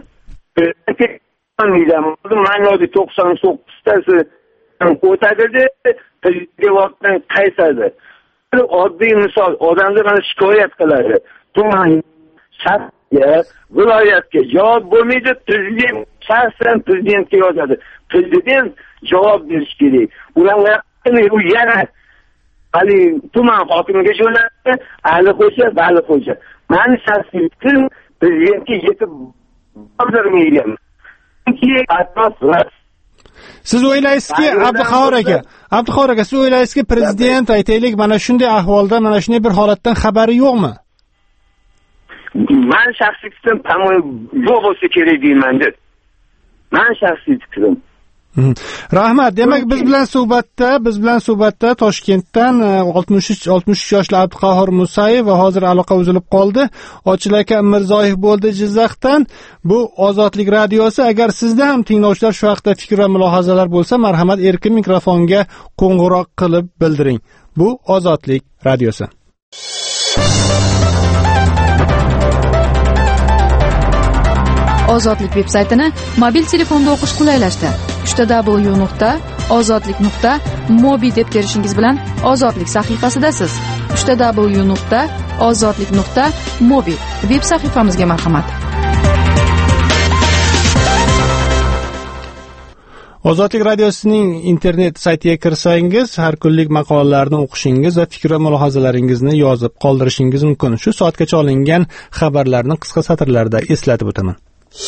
Ma'noda to'qson to'qqiztasi o'tadi, devordan qaysadi. Oddiy misol, odamlar mana shikoyat qiladi. Tuman, shaharga, viloyatga javob bo'lmaydi, prezident shaxsan prezidentga yozadi. Prezident javob berish kerak. Ular u yana hali tuman hokimiga jo'natdi, Alixo'ja, Balixo'ja. Meni shaxsiy fikrim prezidentga yetib bormaydi. Siz o'ylaysizki, Abduqahhor aka, Abduqahhor aka, siz o'ylaysizki, prezident aytaylik, mana shunday ahvolda, mana shunday bir holatdan xabari yo'qmi? Men shaxsiy fikrim tamoman yo'q bo'lsa kerak deyman-da. Men shaxsiy fikrim. Rahmat. Demak, biz bilan suhbatda, biz bilan suhbatda Toshkentdan oltmish uch oltmish uch yoshli Abduqahhor Musayev va hozir aloqa uzilib qoldi. Ochil aka Mirzoyev bo'ldi Jizzaxdan. Bu Ozodlik radiosi. Agar sizda ham tinglovchilar shu haqda fikr va mulohazalar bo'lsa, marhamat erkin mikrofonga qo'ng'iroq qilib bildiring. Bu Ozodlik radiosi. Ozodlik veb-saytini mobil telefonda o'qish qulaylashdi. uch w nuqta ozodlik nuqta mobi deb terishingiz bilan Ozodlik sahifasidasiz. uch w nuqta ozodlik nuqta mobi veb sahifamizga marhamat. Ozodlik radiosining internet saytiga kirsangiz, har kunlik maqolalarni o'qishingiz va fikr va mulohazalaringizni yozib qoldirishingiz mumkin. Shu soatgacha olingan xabarlarni qisqa satrlarda eslatib o'taman.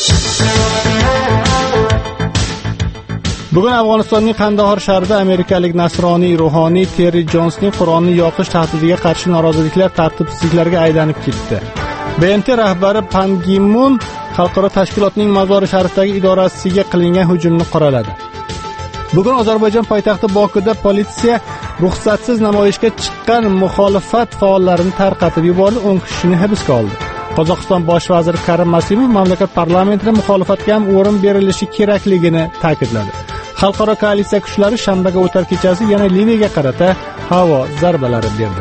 Bugun Afg'onistonning Qandahor shahrida amerikalik nasroniy ruhoniy Terri Jonsning Qur'onni yoqish tahdidiga qarshi noroziliklar tartibsizliklarga aylanib ketdi. B N T rahbari Pan Gi Mun xalqaro tashkilotning Mazori Sharifdagi idorasiga qilingan hujumni qoraladi. Bugun Ozarbayjon poytaxti Bokuda politsiya ruxsatsiz namoyishga chiqqan muxolifat faollarini tarqatib yubordi, o'n kishini hibsga oldi. Qozog'iston bosh vaziri Karim Masimov mamlakat parlamentida muxolifatga ham o'rin berilishi kerakligini ta'kidladi. Xalqaro koalitsiya kuchlari shanbaga o'tar kechasi yana Liviyaga qarata havo zarbalari berdi.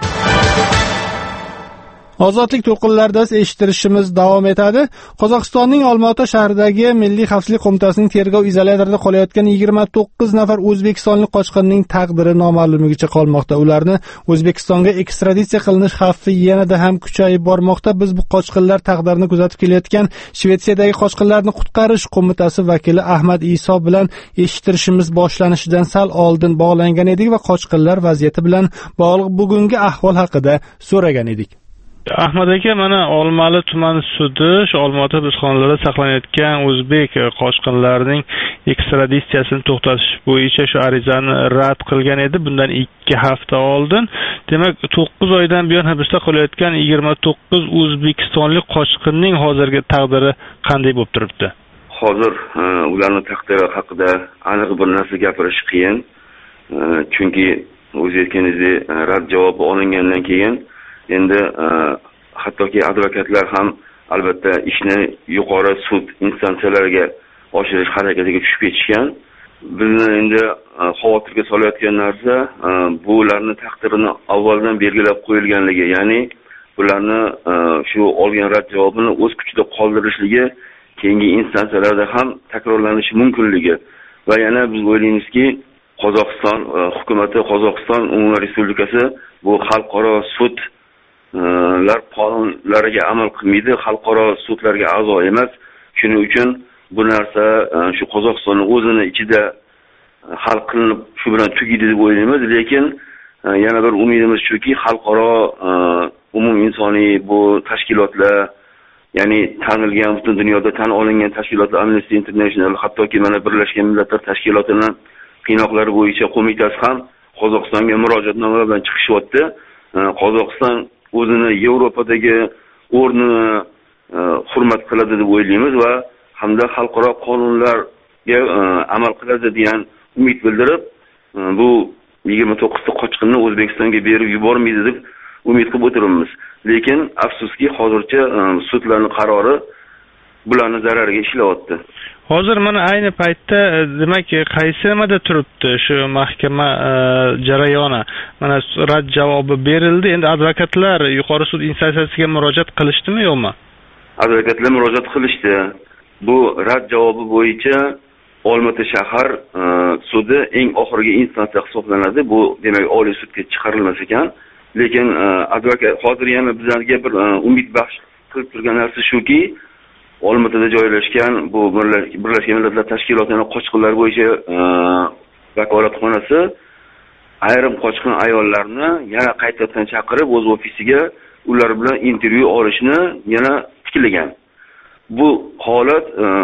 Ozodlik to'lqinlarida eshittirishimiz davom etadi. Qozog'istonning Olmaota shahridagi Milliy xavfsizlik qo'mitasining tergov izolyatorida qolayotgan yigirma to'qqiz nafar o'zbekistonlik qochqinning taqdiri noma'lumligicha qolmoqda. Ularni O'zbekistonga ekstraditsiya qilinish xavfi yanada ham kuchayib bormoqda. Biz bu qochqinlar taqdirini kuzatib kelayotgan Shvetsiyadagi qochqinlarni qutqarish qo'mitasi vakili Ahmad Iso bilan eshittirishimiz boshlanishidan sal oldin bog'langan edik va qochqinlar vaziyati bilan bog'liq bugungi ahvol haqida so'ragan edik. Ahmad aka, mana Olmali tumani sudi shu Olmaota hibsxonalarida saqlanayotgan o'zbek qochqinlarining ekstraditsiyasini to'xtatish bo'yicha shu arizani rad qilgan edi bundan ikki hafta oldin. Demak, to'qqiz oydan buyon hibsda qolayotgan yigirma to'qqiz o'zbekistonlik qochqinning hozirgi taqdiri qanday bo'lib turibdi? Hozir ularning taqdiri haqida aniq bir narsa gapirish qiyin. Chunki o'z aytganingizdek rad javobi olingandan keyin endi hattoki advokatlar ham albatta ishni yuqori sud instansiyalariga oshirish harakatiga tushib ketishgan. Bizni endi xavotirga solayotgan narsa bularning taqdirini avvaldan belgilab qo'yilganligi, ya'ni bularni shu olgan rad javobini o'z kuchida qoldirishligi keyingi instansiyalarda ham takrorlanishi mumkinligi va yana biz o'ylaymizki, Qozog'iston hukumati, Qozog'iston Umumiy Respublikasi bu xalqaro sud lar qonunlariga amal qilmaydi, xalqaro sudlarga a'zo emas. Shuning uchun bu narsa shu Qozog'istonning o'zini ichida hal qilinib shu bilan tugaydi deb o'ylaymiz, lekin yana bir umidimiz shuki, xalqaro umumiy insoniy bu tashkilotlar, ya'ni tanilgan, butun dunyoda tan olingan tashkilotlar, Amnesty International, hattoki mana Birlashgan Millatlar Tashkilotining qiynoqlari bo'yicha qo'mitasi ham Qozog'istonga murojaatnomalar bilan chiqishyapti. Qozog'iston o'zini Yevropadagi o'rnini hurmat qiladi deb o'ylaymiz va hamda xalqaro qonunlarga amal qiladi degan umid bildirib, bu yigirma to'qqiz ta qochqinni O'zbekistonga berib yubormaydi deb umid qilib o'tiribmiz. Lekin afsuski hozircha sudlarning qarori bularning zarariga ishlayapti. Hozir mana ayni paytda demak qaysi nimada turibdi shu mahkama jarayoni? Mana rad javobi berildi. Endi advokatlar yuqori sud instansiyasiga murojaat qilishdimi yo'qmi? Advokatlar murojaat qilishdi. Bu rad javobi bo'yicha Olmaota shahar sudi eng oxirgi instansiya hisoblanadi. Bu demak oliy sudga chiqarilmas ekan. Lekin advokat hozir yana bizlarga bir umid baxsh qilib turgan narsa shuki, Olmaotada joylashgan bu Birlashgan Millatlar Tashkilotining qochqinlar bo'yicha vakolatxonasi ayrim qochqin ayollarni yana qaytadan chaqirib o'z ofisiga ular bilan intervyu olishni yana tiklagan. Bu holat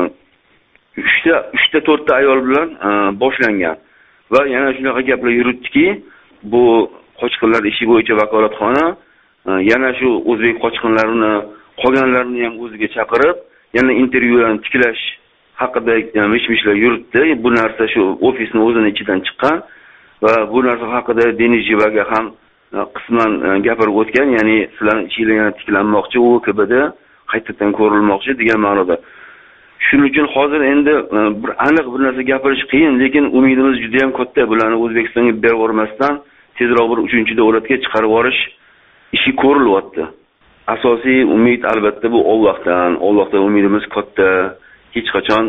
uchta uchta to'rtta ayol bilan boshlangan va yana shunaqa gaplar yuritdiki, bu qochqinlar ishi bo'yicha vakolatxona yana shu o'zbek qochqinlarini qolganlarini ham o'ziga chaqirib, yana intervyularni tiklash haqida mish-mishlar yuritdi. Bu narsa shu ofisning o'zining ichidan chiqqan va bu narsa haqida Denis Jivaga ham qisman gapirib o'tgan, ya'ni sizlarning ishinglar yana tiklanmoqchi, u K B da qaytadan ko'rilmoqchi degan ma'noda. Shuning uchun hozir endi bir aniq bir narsa gapirish qiyin, lekin umidimiz juda ham katta. Bularni O'zbekistonga berib yubormasdan tezroq bir uchinchi davlatga chiqarib yuborish ishi ko'rilyapti. Asosiy umid albatta bu Allohdan. Allohdan umidimiz katta. Hech qachon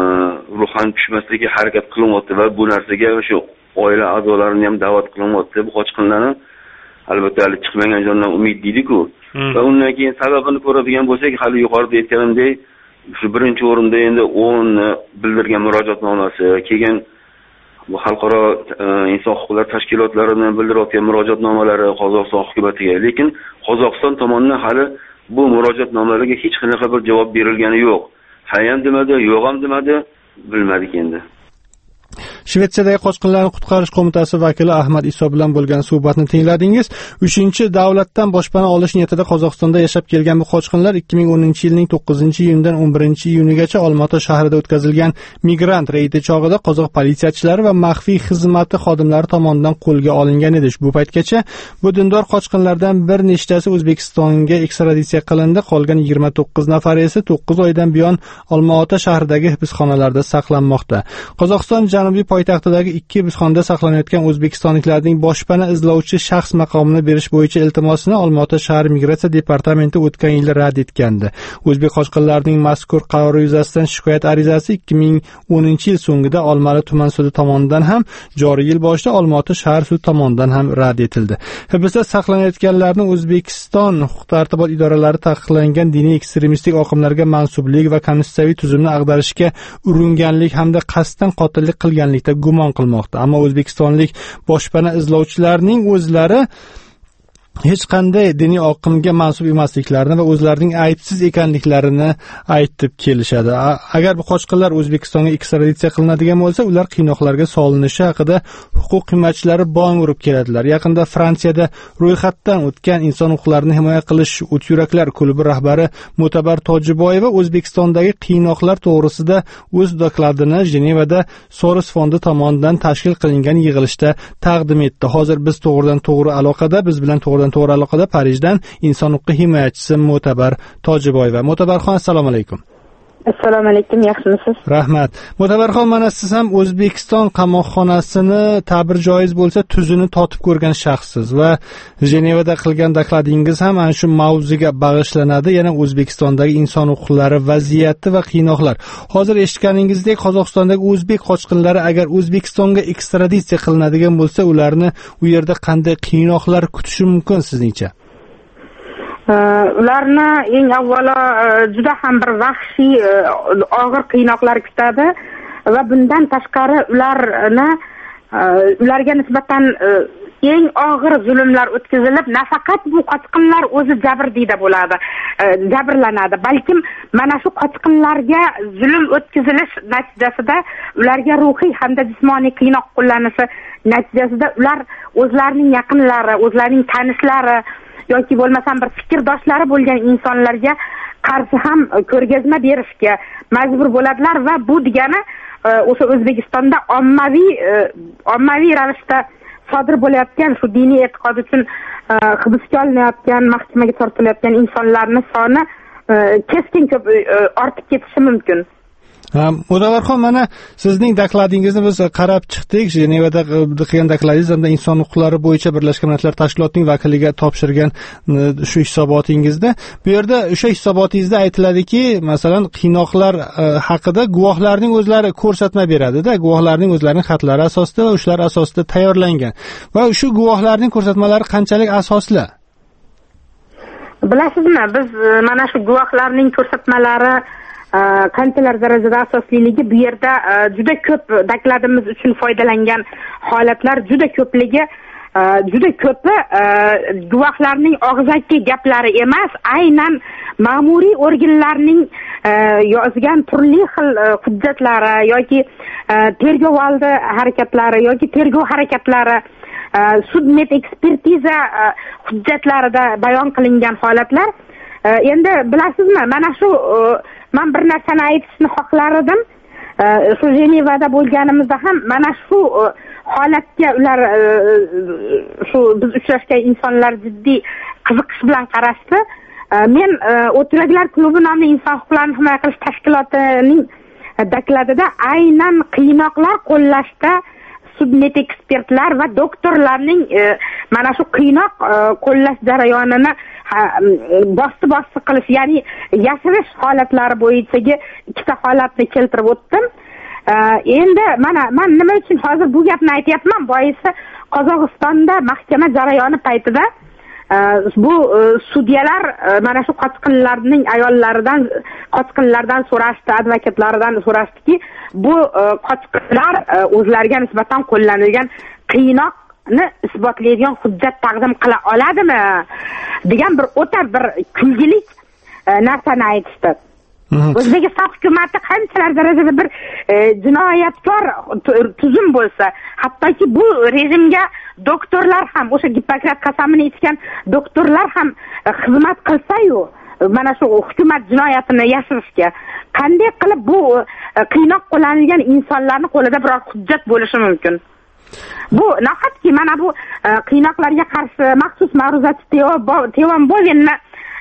ruhan tushmaslikka harakat qilyapti va bu narsaga shu oila a'zolarini ham da'vat qilyapti. Bu qochqinlarni albatta hali chiqmagan jondan umid deydi-ku. Va undan keyin sababini ko'radigan bo'lsak, hali yuqorida aytganimdek, shu birinchi o'rinda endi o'n bildirgan murojaatnomasi, keyin bu xalqaro inson huquqlari tashkilotlarining bildirayotgan murojaatnomalari Qozog'iston hukumatiga, lekin Qozog'iston tomonidan hali bu murojaatnomalarga hech qanaqa bir javob berilgani yo'q. Hayam demadi, yo'q ham demadi, bilmadik endi. Shvetsiyadagi qochqinlarni qutqarish qo'mitasi vakili Ahmad Iso bilan bo'lgan suhbatni tingladingiz. uchinchi davlatdan boshpana olish niyatida Qozog'istonda yashab kelgan bu qochqinlar ikki ming o'ninchi yilning to'qqizinchi iyundan o'n birinchi iyunigacha Olmaota shahrida o'tkazilgan migrant reydi chog'ida qozoq politsiyachilari va maxfiy xizmati xodimlari tomonidan qo'lga olingan edi. Bu paytgacha bu dindor qochqinlardan bir nechtasi O'zbekistonga ekstraditsiya qilindi, qolgan yigirma to'qqiz nafari esa to'qqiz oydan buyon Olmaota shahridagi hibsxonalarda saqlanmoqda. Qozog'iston janubiy poytaxtidagi ikki hibsxonada saqlanayotgan o'zbekistonliklarning boshpana izlovchi shaxs maqomini berish bo'yicha iltimosini Olmaota shahar migratsiya departamenti o'tgan yil rad etgandi. O'zbek qochqinlarining mazkur qarori yuzasidan shikoyat arizasi ikki ming o'ninchi yil so'ngida Olmali tuman sudi tomonidan ham, joriy yil boshida Olmaota shahar sudi tomonidan ham rad etildi. Hibsda saqlanayotganlarning O'zbekiston huquq-tartibot idoralari taqiqlangan diniy ekstremistik oqimlarga mansublik va konstitutsiyaviy tuzumni ag'darishga uringanlik hamda qasddan qotillik qilganlikda gumon qilmoqda. Ammo o'zbekistonlik boshpana izlovchilarning o'zlari hech qanday diniy oqimga mansub emasliklarini va o'zlarining aybsiz ekanliklarini aytib kelishadi. Agar bu qochqinlar O'zbekistonga ekstraditsiya qilinadigan bo'lsa, ular qiynoqlarga solinishi haqida huquq himoyachilari bong urib keladilar. Yaqinda Fransiyada ro'yxatdan o'tgan inson huquqlarini himoya qilish o't yuraklar klubi rahbari Mo'tabar Tojiboyeva O'zbekistondagi qiynoqlar to'g'risida o'z dokladini Jenevada Soros fondi tomonidan tashkil qilingan yig'ilishda taqdim etdi. Hozir biz to'g'ridan to'g'ri aloqada, biz bilan to'g'ri to'g'ri aloqada Parijdan inson huquqi himoyachisi Mo'tabar Tojiboyeva. Mo'tabarxon, assalomu alaykum. Assalomu alaykum, yaxshimisiz? Rahmat. Mo'tabarxon, mana siz ham O'zbekiston qamoqxonasini ta'bir joiz bo'lsa tuzini totib ko'rgan shaxssiz va Jenevada qilgan dokladingiz ham ana shu mavzuga bag'ishlanadi, yana O'zbekistondagi inson huquqlari vaziyati va qiynoqlar. Hozir eshitganingizdek, Qozog'istondagi o'zbek qochqinlari agar O'zbekistonga ekstraditsiya qilinadigan bo'lsa, ularni u yerda qanday qiynoqlar kutishi mumkin sizningcha? Ularni eng avvalo juda ham bir vahshiy og'ir qiynoqlar kutadi va bundan tashqari ularni ularga nisbatan eng og'ir zulmlar o'tkazilib, nafaqat bu qochqinlar o'zi jabrdiyda bo'ladi, jabrlanadi, balkim mana shu qochqinlarga zulm o'tkazilish natijasida ularga ruhiy hamda jismoniy qiynoq qo'llanishi natijasida ular o'zlarining yaqinlari, o'zlarining tanishlari yoki bo'lmasam bir fikrdoshlari bo'lgan insonlarga qarshi ham ko'rgazma berishga majbur bo'ladilar va bu degani o'sha O'zbekistonda ommaviy ommaviy ravishda sodir bo'layotgan shu diniy e'tiqod uchun hibsga olinayotgan, mahkamaga tortilayotgan insonlarning soni keskin ko'p ortib ketishi mumkin. Mo'tabarxon, mana sizning dokladingizni biz qarab chiqdik. Jenevada qilgan dokladingiz hamda inson huquqlari bo'yicha Birlashgan Millatlar Tashkilotining vakiliga topshirgan shu hisobotingizda, bu yerda o'sha hisobotingizda aytiladiki, masalan, qiynoqlar haqida guvohlarning o'zlari ko'rsatma beradi-da, guvohlarning o'zlarining xatlari asosida va shular asosida tayyorlangan. Va shu guvohlarning ko'rsatmalari qanchalik asosli? Bilasizmi, biz mana shu guvohlarning ko'rsatmalari qanchalar darajada asosliligi bu yerda juda ko'p dokladimiz uchun foydalangan holatlar juda ko'pligi juda ko'pi guvohlarning og'zaki gaplari emas, aynan ma'muriy organlarning yozgan turli xil hujjatlari yoki tergov oldi harakatlari yoki tergov harakatlari, sud-med ekspertiza hujjatlarida bayon qilingan holatlar. Endi bilasizmi, mana shu men bir narsani aytishni xohlar edim. Shu Jenevada bo'lganimizda ham mana shu holatga ular shu biz uchrashgan insonlar jiddiy qiziqish bilan qarashdi. Men O'turaklar klubi nomli inson huquqlarini himoya qilish tashkilotining dokladida aynan qiynoqlar qo'llashda sud-med ekspertlar va doktorlarning mana shu qiynoq qo'llash jarayonini bosti-bosti qilish, ya'ni yashirish holatlari bo'yicha ikkita holatni keltirib o'tdim. Endi mana men nima uchun hozir bu gapni aytyapman? Boisi Qozog'istonda mahkama jarayoni paytida bu sudyalar mana shu qochqinlarning ayollaridan, qochqinlardan so'rashdi, advokatlaridan so'rashdiki, bu qochqinlar o'zlariga nisbatan qo'llanilgan qiynoqni isbotlaydigan hujjat taqdim qila oladimi degan bir o'ta bir kulgilik narsani aytishdi. O'zbekiston hukumati qanchalar darajada bir jinoyatkor tuzum bo'lsa, hattoki bu rejimga doktorlar ham, o'sha Gippokrat qasamini ichgan doktorlar ham xizmat qilsa-yu, mana shu hukumat jinoyatini yashirishga qanday qilib bu qiynoq qo'llanilgan insonlarning qo'lida biror hujjat bo'lishi mumkin? Bu nahotki mana bu qiynoqlarga qarshi maxsus ma'ruzachi Tevan Bovenni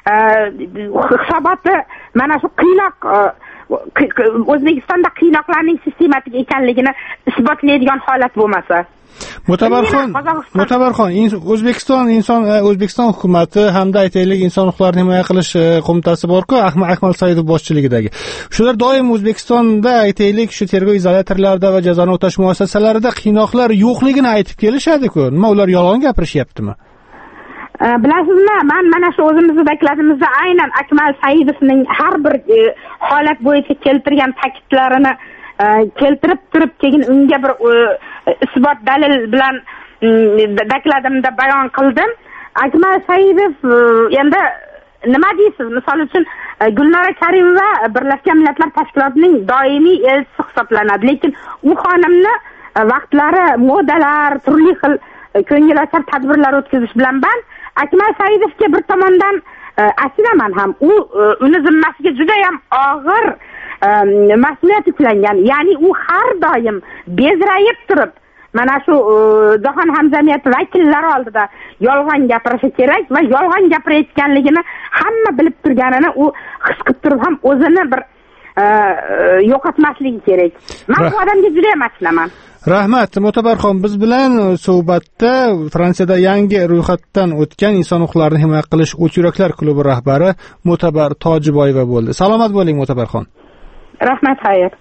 hisoboti mana shu qiynoq O'zbekistonda qiynoqlarning sistematik ekanligini isbotlaydigan holat bo'lmasa. Mutabarxon, Mutabarxon, O'zbekiston inson O'zbekiston hukumati hamda aytaylik inson huquqlarini himoya qilish qo'mitasi bor-ku, Akmal Saidov boshchiligidagi. Shular doim O'zbekistonda aytaylik shu tergov izolyatorlarida va jazoni o'tash muassasalarida qiynoqlar yo'qligini aytib kelishadi-ku. Nima ular yolg'on gapirishyaptimi? Bilasizmi, men mana shu o'zimizning dokladimizda aynan Akmal Saidovning har bir holat bo'yicha keltirgan ta'kidlarini keltirib turib, keyin unga bir isbot dalil bilan dokladimda bayon qildim. Akmal Saidov endi nima deysiz? Misol uchun Gulnora Karimova Birlashgan Millatlar Tashkilotining doimiy elchisi hisoblanadi, lekin u xonimni vaqtlari, modalar, turli xil ko'ngilochar tadbirlar o'tkazish bilan band. Akmal Saidovga bir tomondan acinaman ham. U uni zimmasiga juda ham og'ir mas'uliyat yuklangan. Ya'ni u har doim bezrayib turib, mana shu jahon hamjamiyati vakillari oldida yolg'on gapirishi kerak va yolg'on gapirayotganligini hamma bilib turganini u his qilib turib ham o'zini bir yo'qotmasligi kerak. Men bu odamga juda ham achinaman. Rahmat, Mutabarxon, biz bilan suhbatda Fransiyada yangi ro'yxatdan o'tgan inson huquqlarini himoya qilish O'turaklar klubi rahbari Mutabar Tojiboyeva bo'ldi. Salomat bo'ling, Mutabarxon. Rahmat, xayr.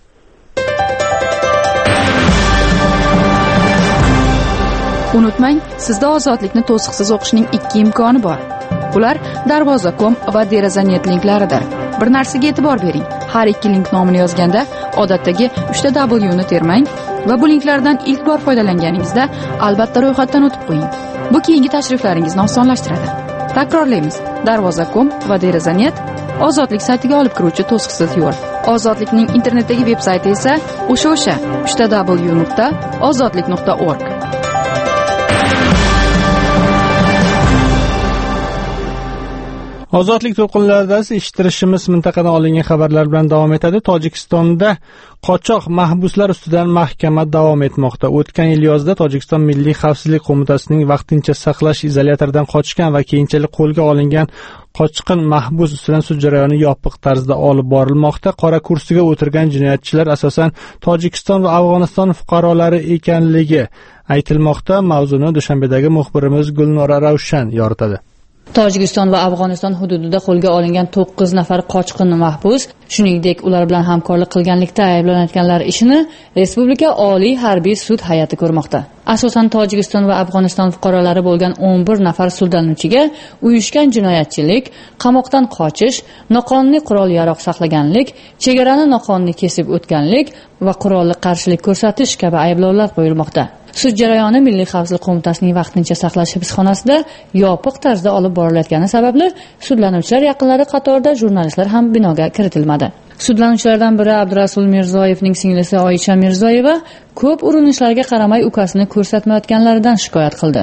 Unutmang, sizda ozodlikni to'siqsiz o'qishning ikki imkoni bor. Ular darvoza nokta com va derazanet linklaridir. Bir narsaga e'tibor bering. Har ikki link nomini yozganda odatdagi uchta W ni termang va bu linklardan ilk bor foydalanganingizda albatta ro'yxatdan o'tib qo'ying. Bu keyingi tashriflaringizni osonlashtiradi. Takrorlaymiz. darvoza nokta com va derazanet ozodlik saytiga olib kiruvchi to'siqsiz yo'l. Ozodlikning internetdagi veb-sayti esa o'sha-o'sha uchta W nuqta ozodlik nuqta org. Ozodlik to'lqinlarida eshittirishimiz mintaqadan olingan xabarlar bilan davom etadi. Tojikistonda qochoq mahbuslar ustidan mahkama davom etmoqda. O'tgan yil yozda Tojikiston Milliy xavfsizlik qo'mitasining vaqtincha saqlash izolyatoridan qochgan va keyinchalik qo'lga olingan qochqin mahbus ustidan sud jarayoni yopiq tarzda olib borilmoqda. Qora kursiga o'tirgan jinoyatchilar asosan Tojikiston va Afg'oniston fuqarolari ekanligi aytilmoqda. Mavzuni Dushanbedagi muxbirimiz Gulnora Ravshan yoritadi. Tojikiston va Afg'oniston hududida qo'lga olingan to'qqiz nafar qochqin mahbus, shuningdek ular bilan hamkorlik qilganlikda ayblanayotganlar ishini Respublika Oliy harbiy sud hay'ati ko'rmoqda. Asosan Tojikiston va Afg'oniston fuqarolari bo'lgan o'n bir nafar sudlanuvchiga uyushgan jinoyatchilik, qamoqdan qochish, noqonuniy qurol-yarog' saqlaganlik, chegarani noqonuniy kesib o'tganlik va qurolli qarshilik ko'rsatish kabi ayblovlar qo'yilmoqda. Sud jarayoni Milliy xavfsizlik qo'mitasining vaqtincha saqlash hibsxonasida yopiq tarzda olib borilayotgani sababli sudlanuvchilar yaqinlari qatorida jurnalistlar ham binoga kiritilmadi. Sudlanuvchilardan biri Abdurasul Mirzoyevning singlisi Oyisha Mirzoyeva ko'p urinishlarga qaramay ukasini ko'rsatmayotganlaridan shikoyat qildi.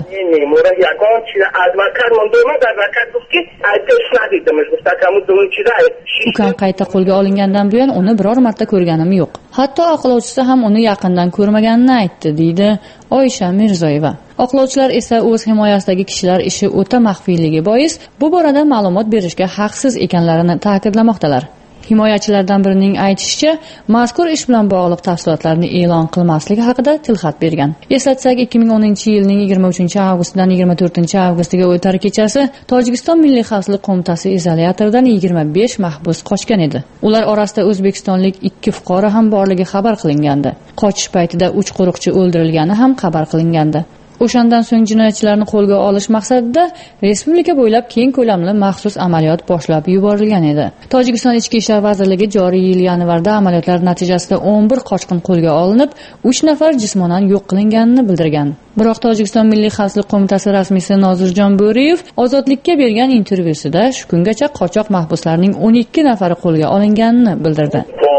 Ukam qayta qo'lga olingandan buyon uni biror marta ko'rganim yo'q. Hatto oqlovchisi ham uni yaqindan ko'rmaganini aytdi, deydi Oyisha Mirzoyeva. Oqlovchilar esa o'z himoyasidagi kishilar ishi o'ta maxfiyligi bois bu borada ma'lumot berishga haqsiz ekanlarini ta'kidlamoqdalar. Himoyachilardan birining aytishicha, mazkur ish bilan bog'liq tafsilotlarni e'lon qilmasligi haqida tilxat bergan. Eslatsak, ikki ming o'ninchi yilning yigirma uchinchi avgustidan yigirma to'rtinchi avgustiga o'tar kechasi Tojikiston Milliy xavfsizlik qo'mitasi izolyatoridan yigirma besh mahbus qochgan edi. Ular orasida o'zbekistonlik ikki fuqaro ham borligi xabar qilingandi. Qochish paytida uch qo'riqchi o'ldirilgani ham xabar qilingandi. O'shandan so'ng jinoyatchilarni qo'lga olish maqsadida respublika bo'ylab keng ko'lamli maxsus amaliyot boshlab yuborilgan edi. Tojikiston Ichki ishlar vazirligi joriy yil yanvarda amaliyotlar natijasida o'n bir qochqin qo'lga olinib, uch nafar jismonan yo'q qilinganini bildirgan. Biroq Tojikiston Milliy xavfsizlik qo'mitasi rasmiysi Nozirjon Bo'riyev ozodlikka bergan intervyusida shu kungacha qochoq mahbuslarning o'n ikki nafari qo'lga olinganini bildirdi.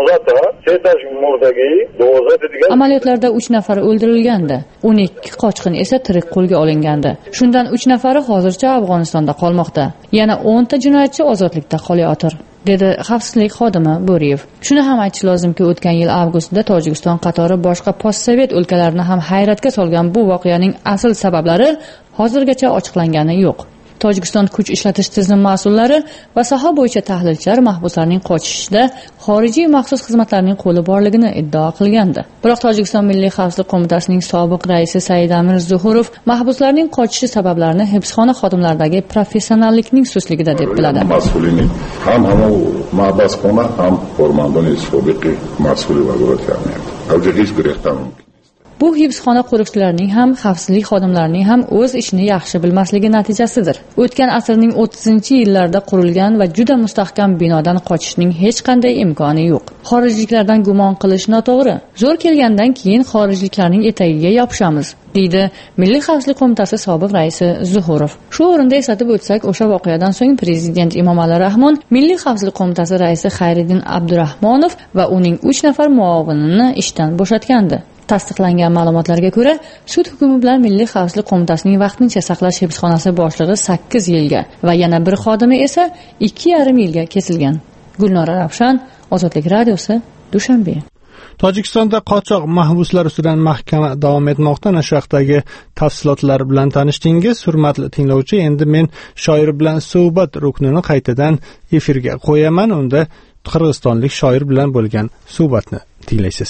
Amaliyotlarda uch nafar o'ldirilgandi, o'n ikki qochqin esa tirik qo'lga olingandi. Shundan uch nafari hozircha Afg'onistonda qolmoqda. Yana o'n ta jinoyatchi ozodlikda qolayotir, dedi xavfsizlik xodimi Bo'riyev. Shuni ham aytish lozimki, o'tgan yil avgustda Tojikiston qatori boshqa postsovet o'lkalarini ham hayratga solgan bu voqeaning asl sabablari hozirgacha ochiqlangani yo'q. Tojikiston kuch ishlatish tizimi mas'ullari va soha bo'yicha tahlilchilar mahbuslarning qochishida xorijiy maxsus xizmatlarning qo'li borligini iddao qilgandi. Biroq Tojikiston Milliy xavfsizlik qo'mitasining sobiq raisi Saidamir Zuhurov mahbuslarning qochishi sabablarini hibsxona xodimlaridagi professionallikning susligida deb biladi. ham hamon mahbusxona ham formandoni sobiqi mas'ul vazorat qiladi. Bu hibsxona qo'riqchilarining ham, xavfsizlik xodimlarining ham o'z ishini yaxshi bilmasligi natijasidir. O'tgan asrning o'ttizinchi yillarida qurilgan va juda mustahkam binodan qochishning hech qanday imkoni yo'q. Xorijliklardan gumon qilish noto'g'ri. Zo'r kelgandan keyin xorijliklarning etagiga yopishamiz, deydi Milliy xavfsizlik qo'mitasi sobiq raisi Zuhurov. Shu o'rinda eslatib o'tsak, o'sha voqeadan so'ng prezident Emomali Rahmon Milliy xavfsizlik qo'mitasi raisi Xayriddin Abdurahmonov va uning uch nafar muovinini ishdan bo'shatgandi. Tasdiqlangan ma'lumotlarga ko'ra, sud hukmi bilan Milliy xavfsizlik qo'mitasining vaqtincha saqlash hibsxonasi boshlig'i sakkiz yilga va yana bir xodimi esa ikki yarim yilga kesilgan. Gulnora Ravshan, Ozodlik radiosi, Dushanbe. Tojikistonda qochoq mahbuslar ustidan mahkama davom etmoqda. Ana shu haqdagi tafsilotlar bilan tanishdingiz. Hurmatli tinglovchi, endi men shoir bilan suhbat ruknini qaytadan efirga qo'yaman. Unda qirg'izistonlik shoir bilan bo'lgan suhbatni tinglaysiz.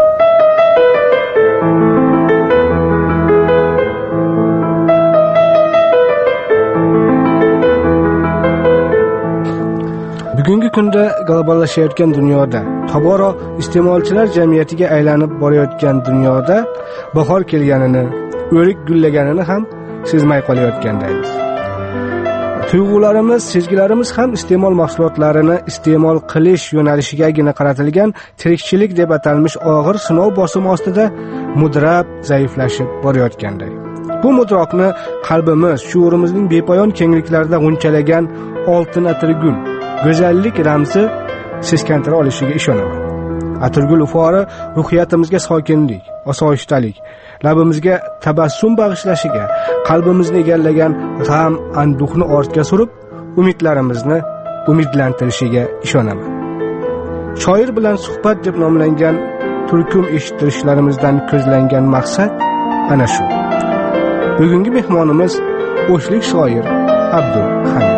Bugungi kunda globallashayotgan dunyoda, tobora iste'molchilar jamiyatiga aylanib borayotgan dunyoda bahor kelganini, o'rik gullaganini ham sezmay qolayotgandaymiz. Tuyg'ularimiz, sezgilarimiz ham iste'mol mahsulotlarini iste'mol qilish yo'nalishigagina qaratilgan tirikchilik deb atalmish og'ir sinov bosimi ostida mudrab, zaiflashib borayotganday. Bu mudroqni qalbimiz, shuurimizning bepoyon kengliklarida g'unchalagan oltin atirgul, go'zallik ramzi seskantira olishiga ishonaman. Atirgul ufori ruhiyatimizga sokinlik, osoyishtalik, labimizga tabassum bag'ishlashiga, qalbimizni egallagan g'am, anduhni ortga surib, umidlarimizni umidlantirishiga ishonaman. Shoir bilan suhbat deb nomlangan turkum eshittirishlarimizdan ko'zlangan maqsad ana shu. Bugungi mehmonimiz o'shlik shoir Abdul Hamid.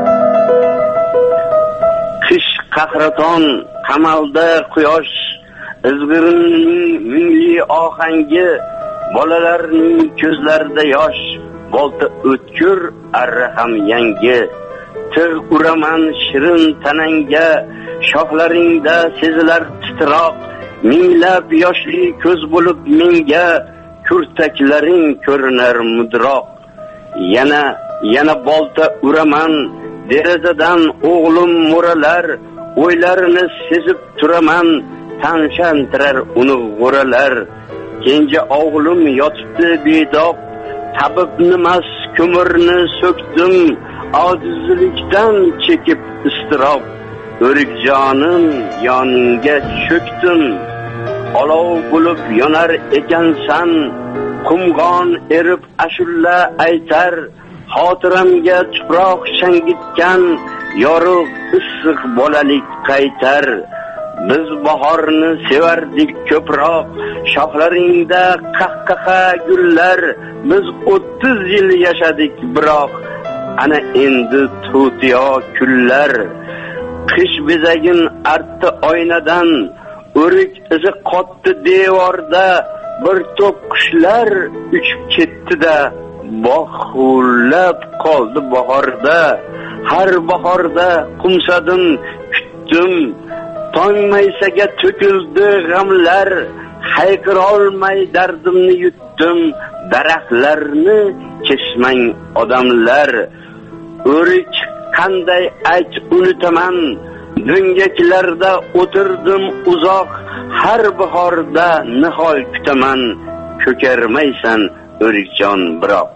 Qahraton qamalda quyosh izg'irinning mungli ohangi, bolalarning ko'zlarida yosh, bolta o'tkir arra ham yangi. Tig' uraman shirin tanangga, shoxlaringda sezilar titroq, minglab yoshli ko'z bo'lib menga, kurtaklaring ko'rinar mudroq. Yana yana bolta uraman derazadan o'g'lim mo'ralar, o'ylarini sezib turaman, tanshantirar uni g'o'ralar. Kenja o'g'lim yotibdi bedob, tabibnimas ko'mirni so'kdim, ojizlikdan chekib istirob. O'rikjonim yoningga cho'kdim, olov bo'lib yonar ekansan, qumg'on erib ashulla aytar, xotiramga tuproq changitgan, yorug' issiq bolalik qaytar. Biz bahorni sevardik ko'proq, shoxlaringda qahqaha gullar, biz o'ttiz yil yashadik biroq, ana endi to'tiyo kunlar. Qish bezagin artdi oynadan, o'rik izi qotdi devorda, bir to'p qushlar uchib ketdi-da, bog' huvillab qoldi bahorda. Har bahorda qumsadim, kutdim, tongmaysaga to'kildi g'amlar, hayqirolmay dardimni yutdim, daraxtlarni kesmang odamlar. O'rik qanday ayt unutaman, do'ngaklarda o'tirdim uzoq, har bahorda nihol kutaman, ko'karmaysan o'rikjon biroq.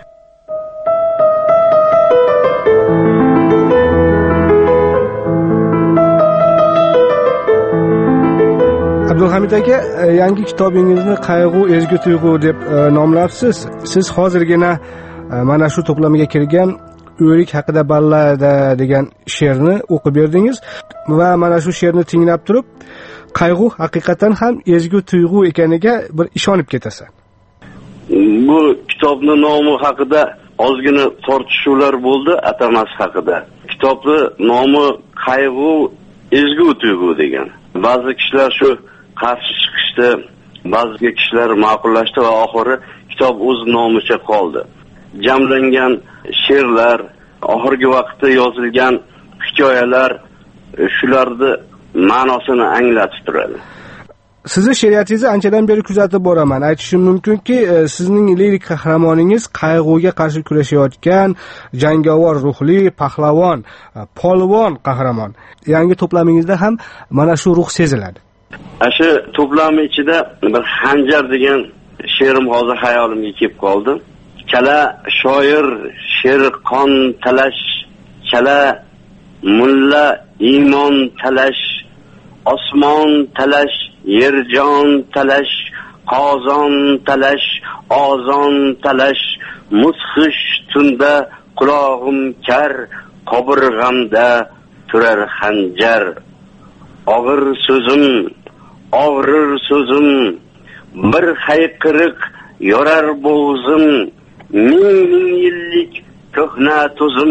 Abdulhamid aka, yangi kitobingizni Qayg'u ezgu tuyg'u deb nomlabsiz. Siz hozirgina mana shu to'plamiga kirgan O'rik haqida ballada degan she'rni o'qib berdingiz va mana shu she'rni tinglab turib, qayg'u haqiqatan ham ezgu tuyg'u ekaniga bir ishonib ketasan. Bu kitobning nomi haqida ozgina tortishuvlar bo'ldi, atamasi haqida. Kitobning nomi Qayg'u ezgu tuyg'u degan. Ba'zi kishilar shu qarshi chiqishdi, ba'zi kishilar ma'qullashdi va oxiri kitob o'z nomicha qoldi. Jamlangan she'rlar, oxirgi vaqtda yozilgan hikoyalar shularni ma'nosini anglatib turadi. Sizni she'riyatingizni anchadan beri kuzatib boraman. Aytishim mumkinki, sizning lirik qahramoningiz qayg'uga qarshi kurashayotgan jangovar ruhli, pahlavon, polvon qahramon. Yangi to'plamingizda ham mana shu ruh seziladi. Shu to'plam ichida bir Xanjar degan she'rim hozir hayolimga kelib qoldi. Chala shoir she'r qon talash, chala mulla iymon talash, osmon talash, yerjon talash, qozon talash, ozon talash, mudhish tunda qulog'im kar, qobirg'amda turar xanjar. Og'ir so'zim, og'rir so'zim, bir hayqiriq yorar bo'g'zim, ming ming yillik ko'hna to'zim,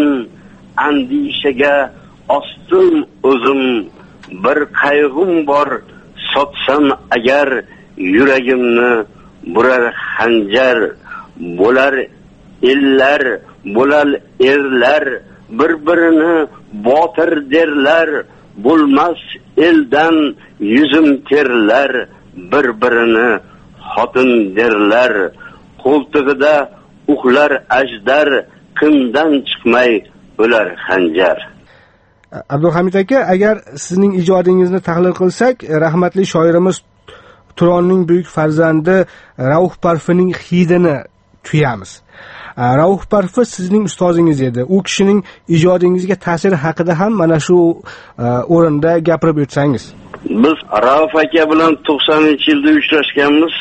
andishaga ostim o'zim, bir qayg'um bor, sotsam agar yuragimni burar xanjar. Bo'lar ellar, bo'lar erlar, bir-birini botir derlar, bo'lmas eldan yuzim terlar, bir-birini xotin derlar. Qo'ltig'ida uxlar ajdar, qindan chiqmay o'lar xanjar. Abdulhamid aka, agar sizning ijodingizni tahlil qilsak, rahmatli shoirimiz Turonning buyuk farzandi Rauf Parfining hidini tuyamiz. Rauf Parfi sizning ustozingiz edi. U kishining ijodingizga ta'siri haqida ham mana shu o'rinda gapirib o'tsangiz. Biz Rauf aka bilan to'qsoninchi yilda uchrashganmiz.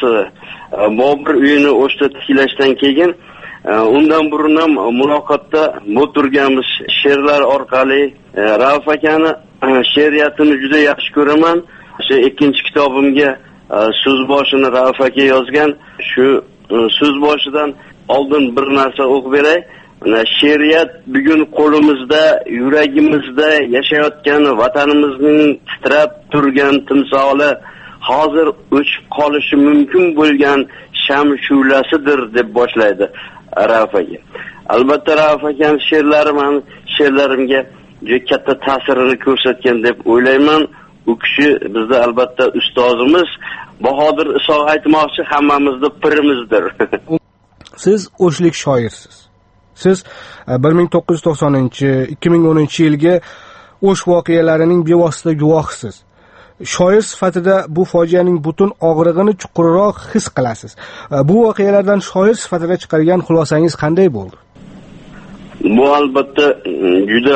Bobur uyini o'shda tiklashdan keyin undan burun ham muloqotda o'tirganmiz she'rlar orqali. Rauf akani she'riyatini juda yaxshi ko'raman. Shu ikkinchi kitobimga so'z boshini Rauf aka yozgan. Shu so'z boshidan oldin bir narsa o'qib beray. She'riyat bugun qo'limizda, yuragimizda yashayotgan vatanimizning titrab turgan timsoli, hozir o'chib qolishi mumkin bo'lgan sham shu'lasidir deb boshlaydi Rauf aka. Albatta Rauf akaning she'rlari men she'rlarimga juda katta ta'sirini ko'rsatgan deb o'ylayman. U kishi bizda albatta ustozimiz, Bahodir Iso aytmoqchi, hammamizning pirimizdir. Siz o'shlik shoirsiz. Siz bir ming to'qqiz yuz to'qsoninchi ikki ming o'ninchi yilgi O'sh voqealarining bevosita guvohisiz. Shoir sifatida bu fojianing butun og'rig'ini chuqurroq his qilasiz. Bu voqealardan shoir sifatida chiqargan xulosangiz qanday bo'ldi? Bu albatta juda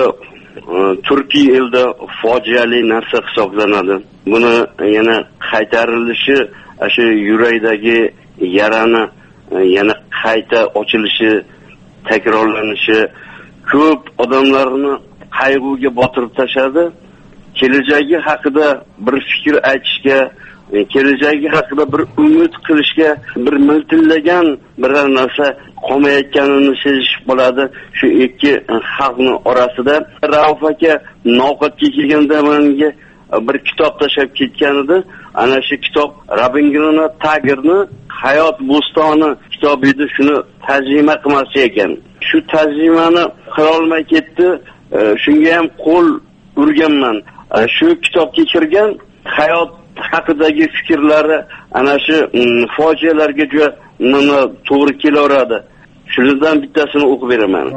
Turkiya elda fojiali narsa hisoblanadi. Buni yana qaytarilishi, o'sha yurakdagi yarani yana qayta ochilishi, takrorlanishi ko'p odamlarni qayg'uga botirib tashladi. Kelajagi haqida bir fikr aytishga, kelajagi haqida bir umid qilishga, bir miltillagan biror narsa qolmayotganini sezishib qoladi shu ikki xalqning orasida. Rauf aka noqatga kelganda menga bir kitob tashlab ketgan edi. Ana shu kitob Rabindranath Tagorning Hayot bo'stoni kitobi edi. Shuni tarjima qilmoqchi ekan. Shu tarjimani qila olmay ketdi. Shunga ham qo'l urganman. Shu kitobga kirgan hayot haqidagi fikrlari ana shu fojialarga juda to'g'ri kelaveradi. Shundan bittasini o'qib beraman.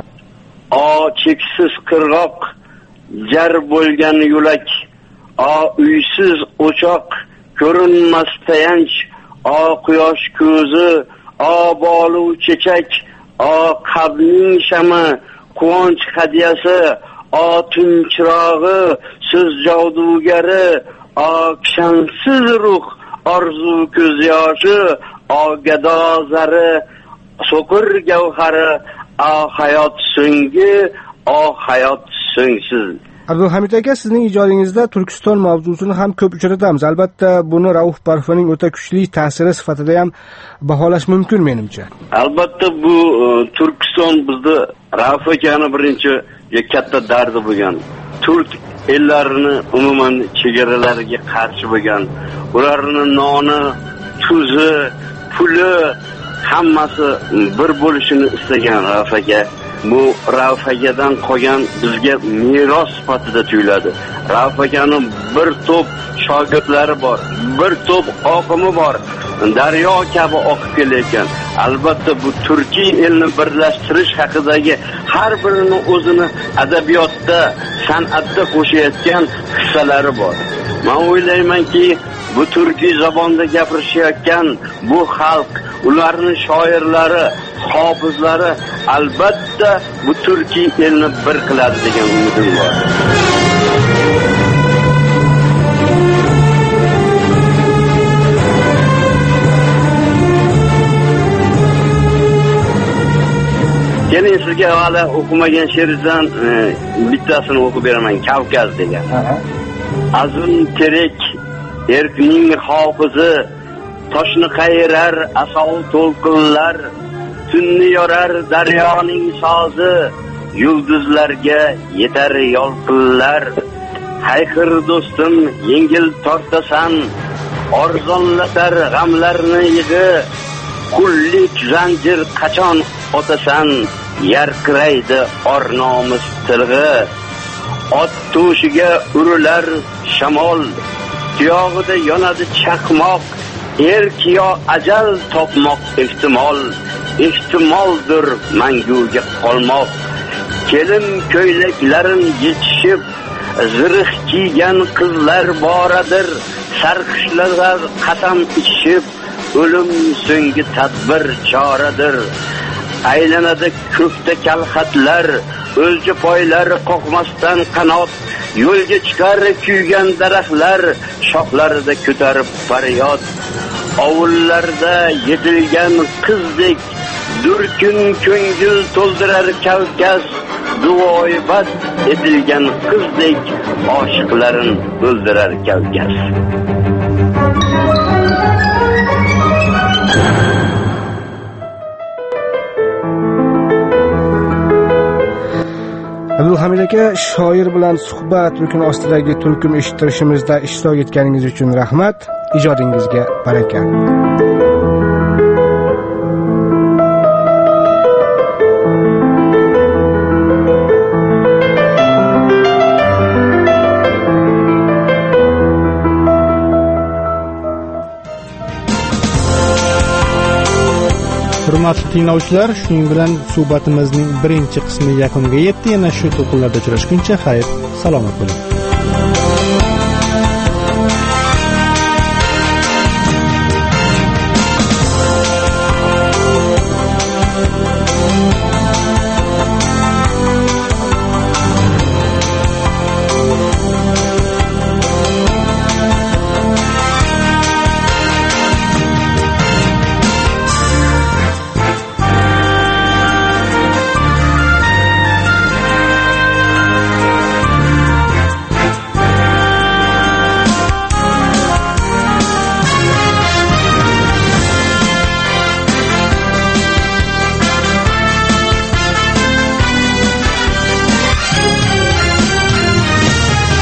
O cheksiz qirg'oq, jar bo'lgan yo'lak, o uysiz o'choq, ko'rinmas tayanch, o quyosh ko'zi, o bolu chechak, o qalbning shami, quvonch hadiyasi, o tun chirog'i, so'z jodugari, o kishansiz ruh, orzu ko'z yoshi, o gado zari, so'qir gavhari, o hayot so'nggi, o hayot so'ngsiz. Abdulhamid aka, sizning ijodingizda Turkiston mavzusini ham ko'p uchratamiz. Albatta, buni Rauf Parfining o'ta kuchli ta'siri sifatida ham baholash mumkin menimcha. Albatta, bu Turkiston bizda Rauf akani birinchi katta dardi bo'lgan. Turk ellarini umuman chegaralariga qarshi bo'lgan. Ularning noni, tuzi, puli hammasi bir bo'lishini istagan Rauf aka. Bu Rauf akadan qolgan bizga meros sifatida tuyuladi. Rauf akaning bir to'p shogirdlari bor, bir to'p oqimi bor. Daryo kabi oqib kelayotgan. Albatta bu Turkiy elni birlashtirish haqidagi har birini o'zini adabiyotda, san'atda qo'shayotgan hissalari bor. Men o'ylaymanki, bu turkiy zabonda gapirishayotgan bu xalq, ularning shoirlari, hofizlari albatta bu turkiy elni bir qiladi degan umidim bor. Keling sizga hali o'qimagan she'rdan bittasini o'qib beraman. Kavkaz degan. Azun terek erkning hofizi, toshni qayirar asov to'lqinlar, tunni yorar daryoning sozi, yulduzlarga yetar yolqinlar. Hayqir do'stim, yengil tortasan, arzonlatar g'amlarni yig'i, qullik zanjir qachon otasan, yarqiraydi or nomus tilg'i. Ot to'shiga urilar shamol, tuyog'ida yonadi chaqmoq, erkiyo ajal topmoq ehtimol, ehtimoldir manguga qolmoq. Kelin ko'ylaklarin yechishib, zirh kiygan qizlar boradir, sarqishlar qasam ichishib, o'lim so'nggi tadbir choradir. Aylanadi ko'kda kalxatlar, o'lja poylar qoqmasdan qanot, yo'lga chiqar kuygan daraxtlar, shoxlarida ko'tarib faryod. Ovullarda yetilgan qizdek, durkun ko'ngil to'ldirar Kavkaz, duoibat etilgan qizdek, oshiqlarin o'ldirar Kavkaz. Abdulhamid aka, shoir bilan suhbat rukuni ostidagi tulkim eshittirishimizda ishtirok etganingiz uchun rahmat. ijodingizga baraka. Hurmatli tinglovchilar, shuning bilan suhbatimizning birinchi qismi yakuniga yetdi. Yana shu to'lqinlarda uchrashguncha xayr, salomat bo'ling.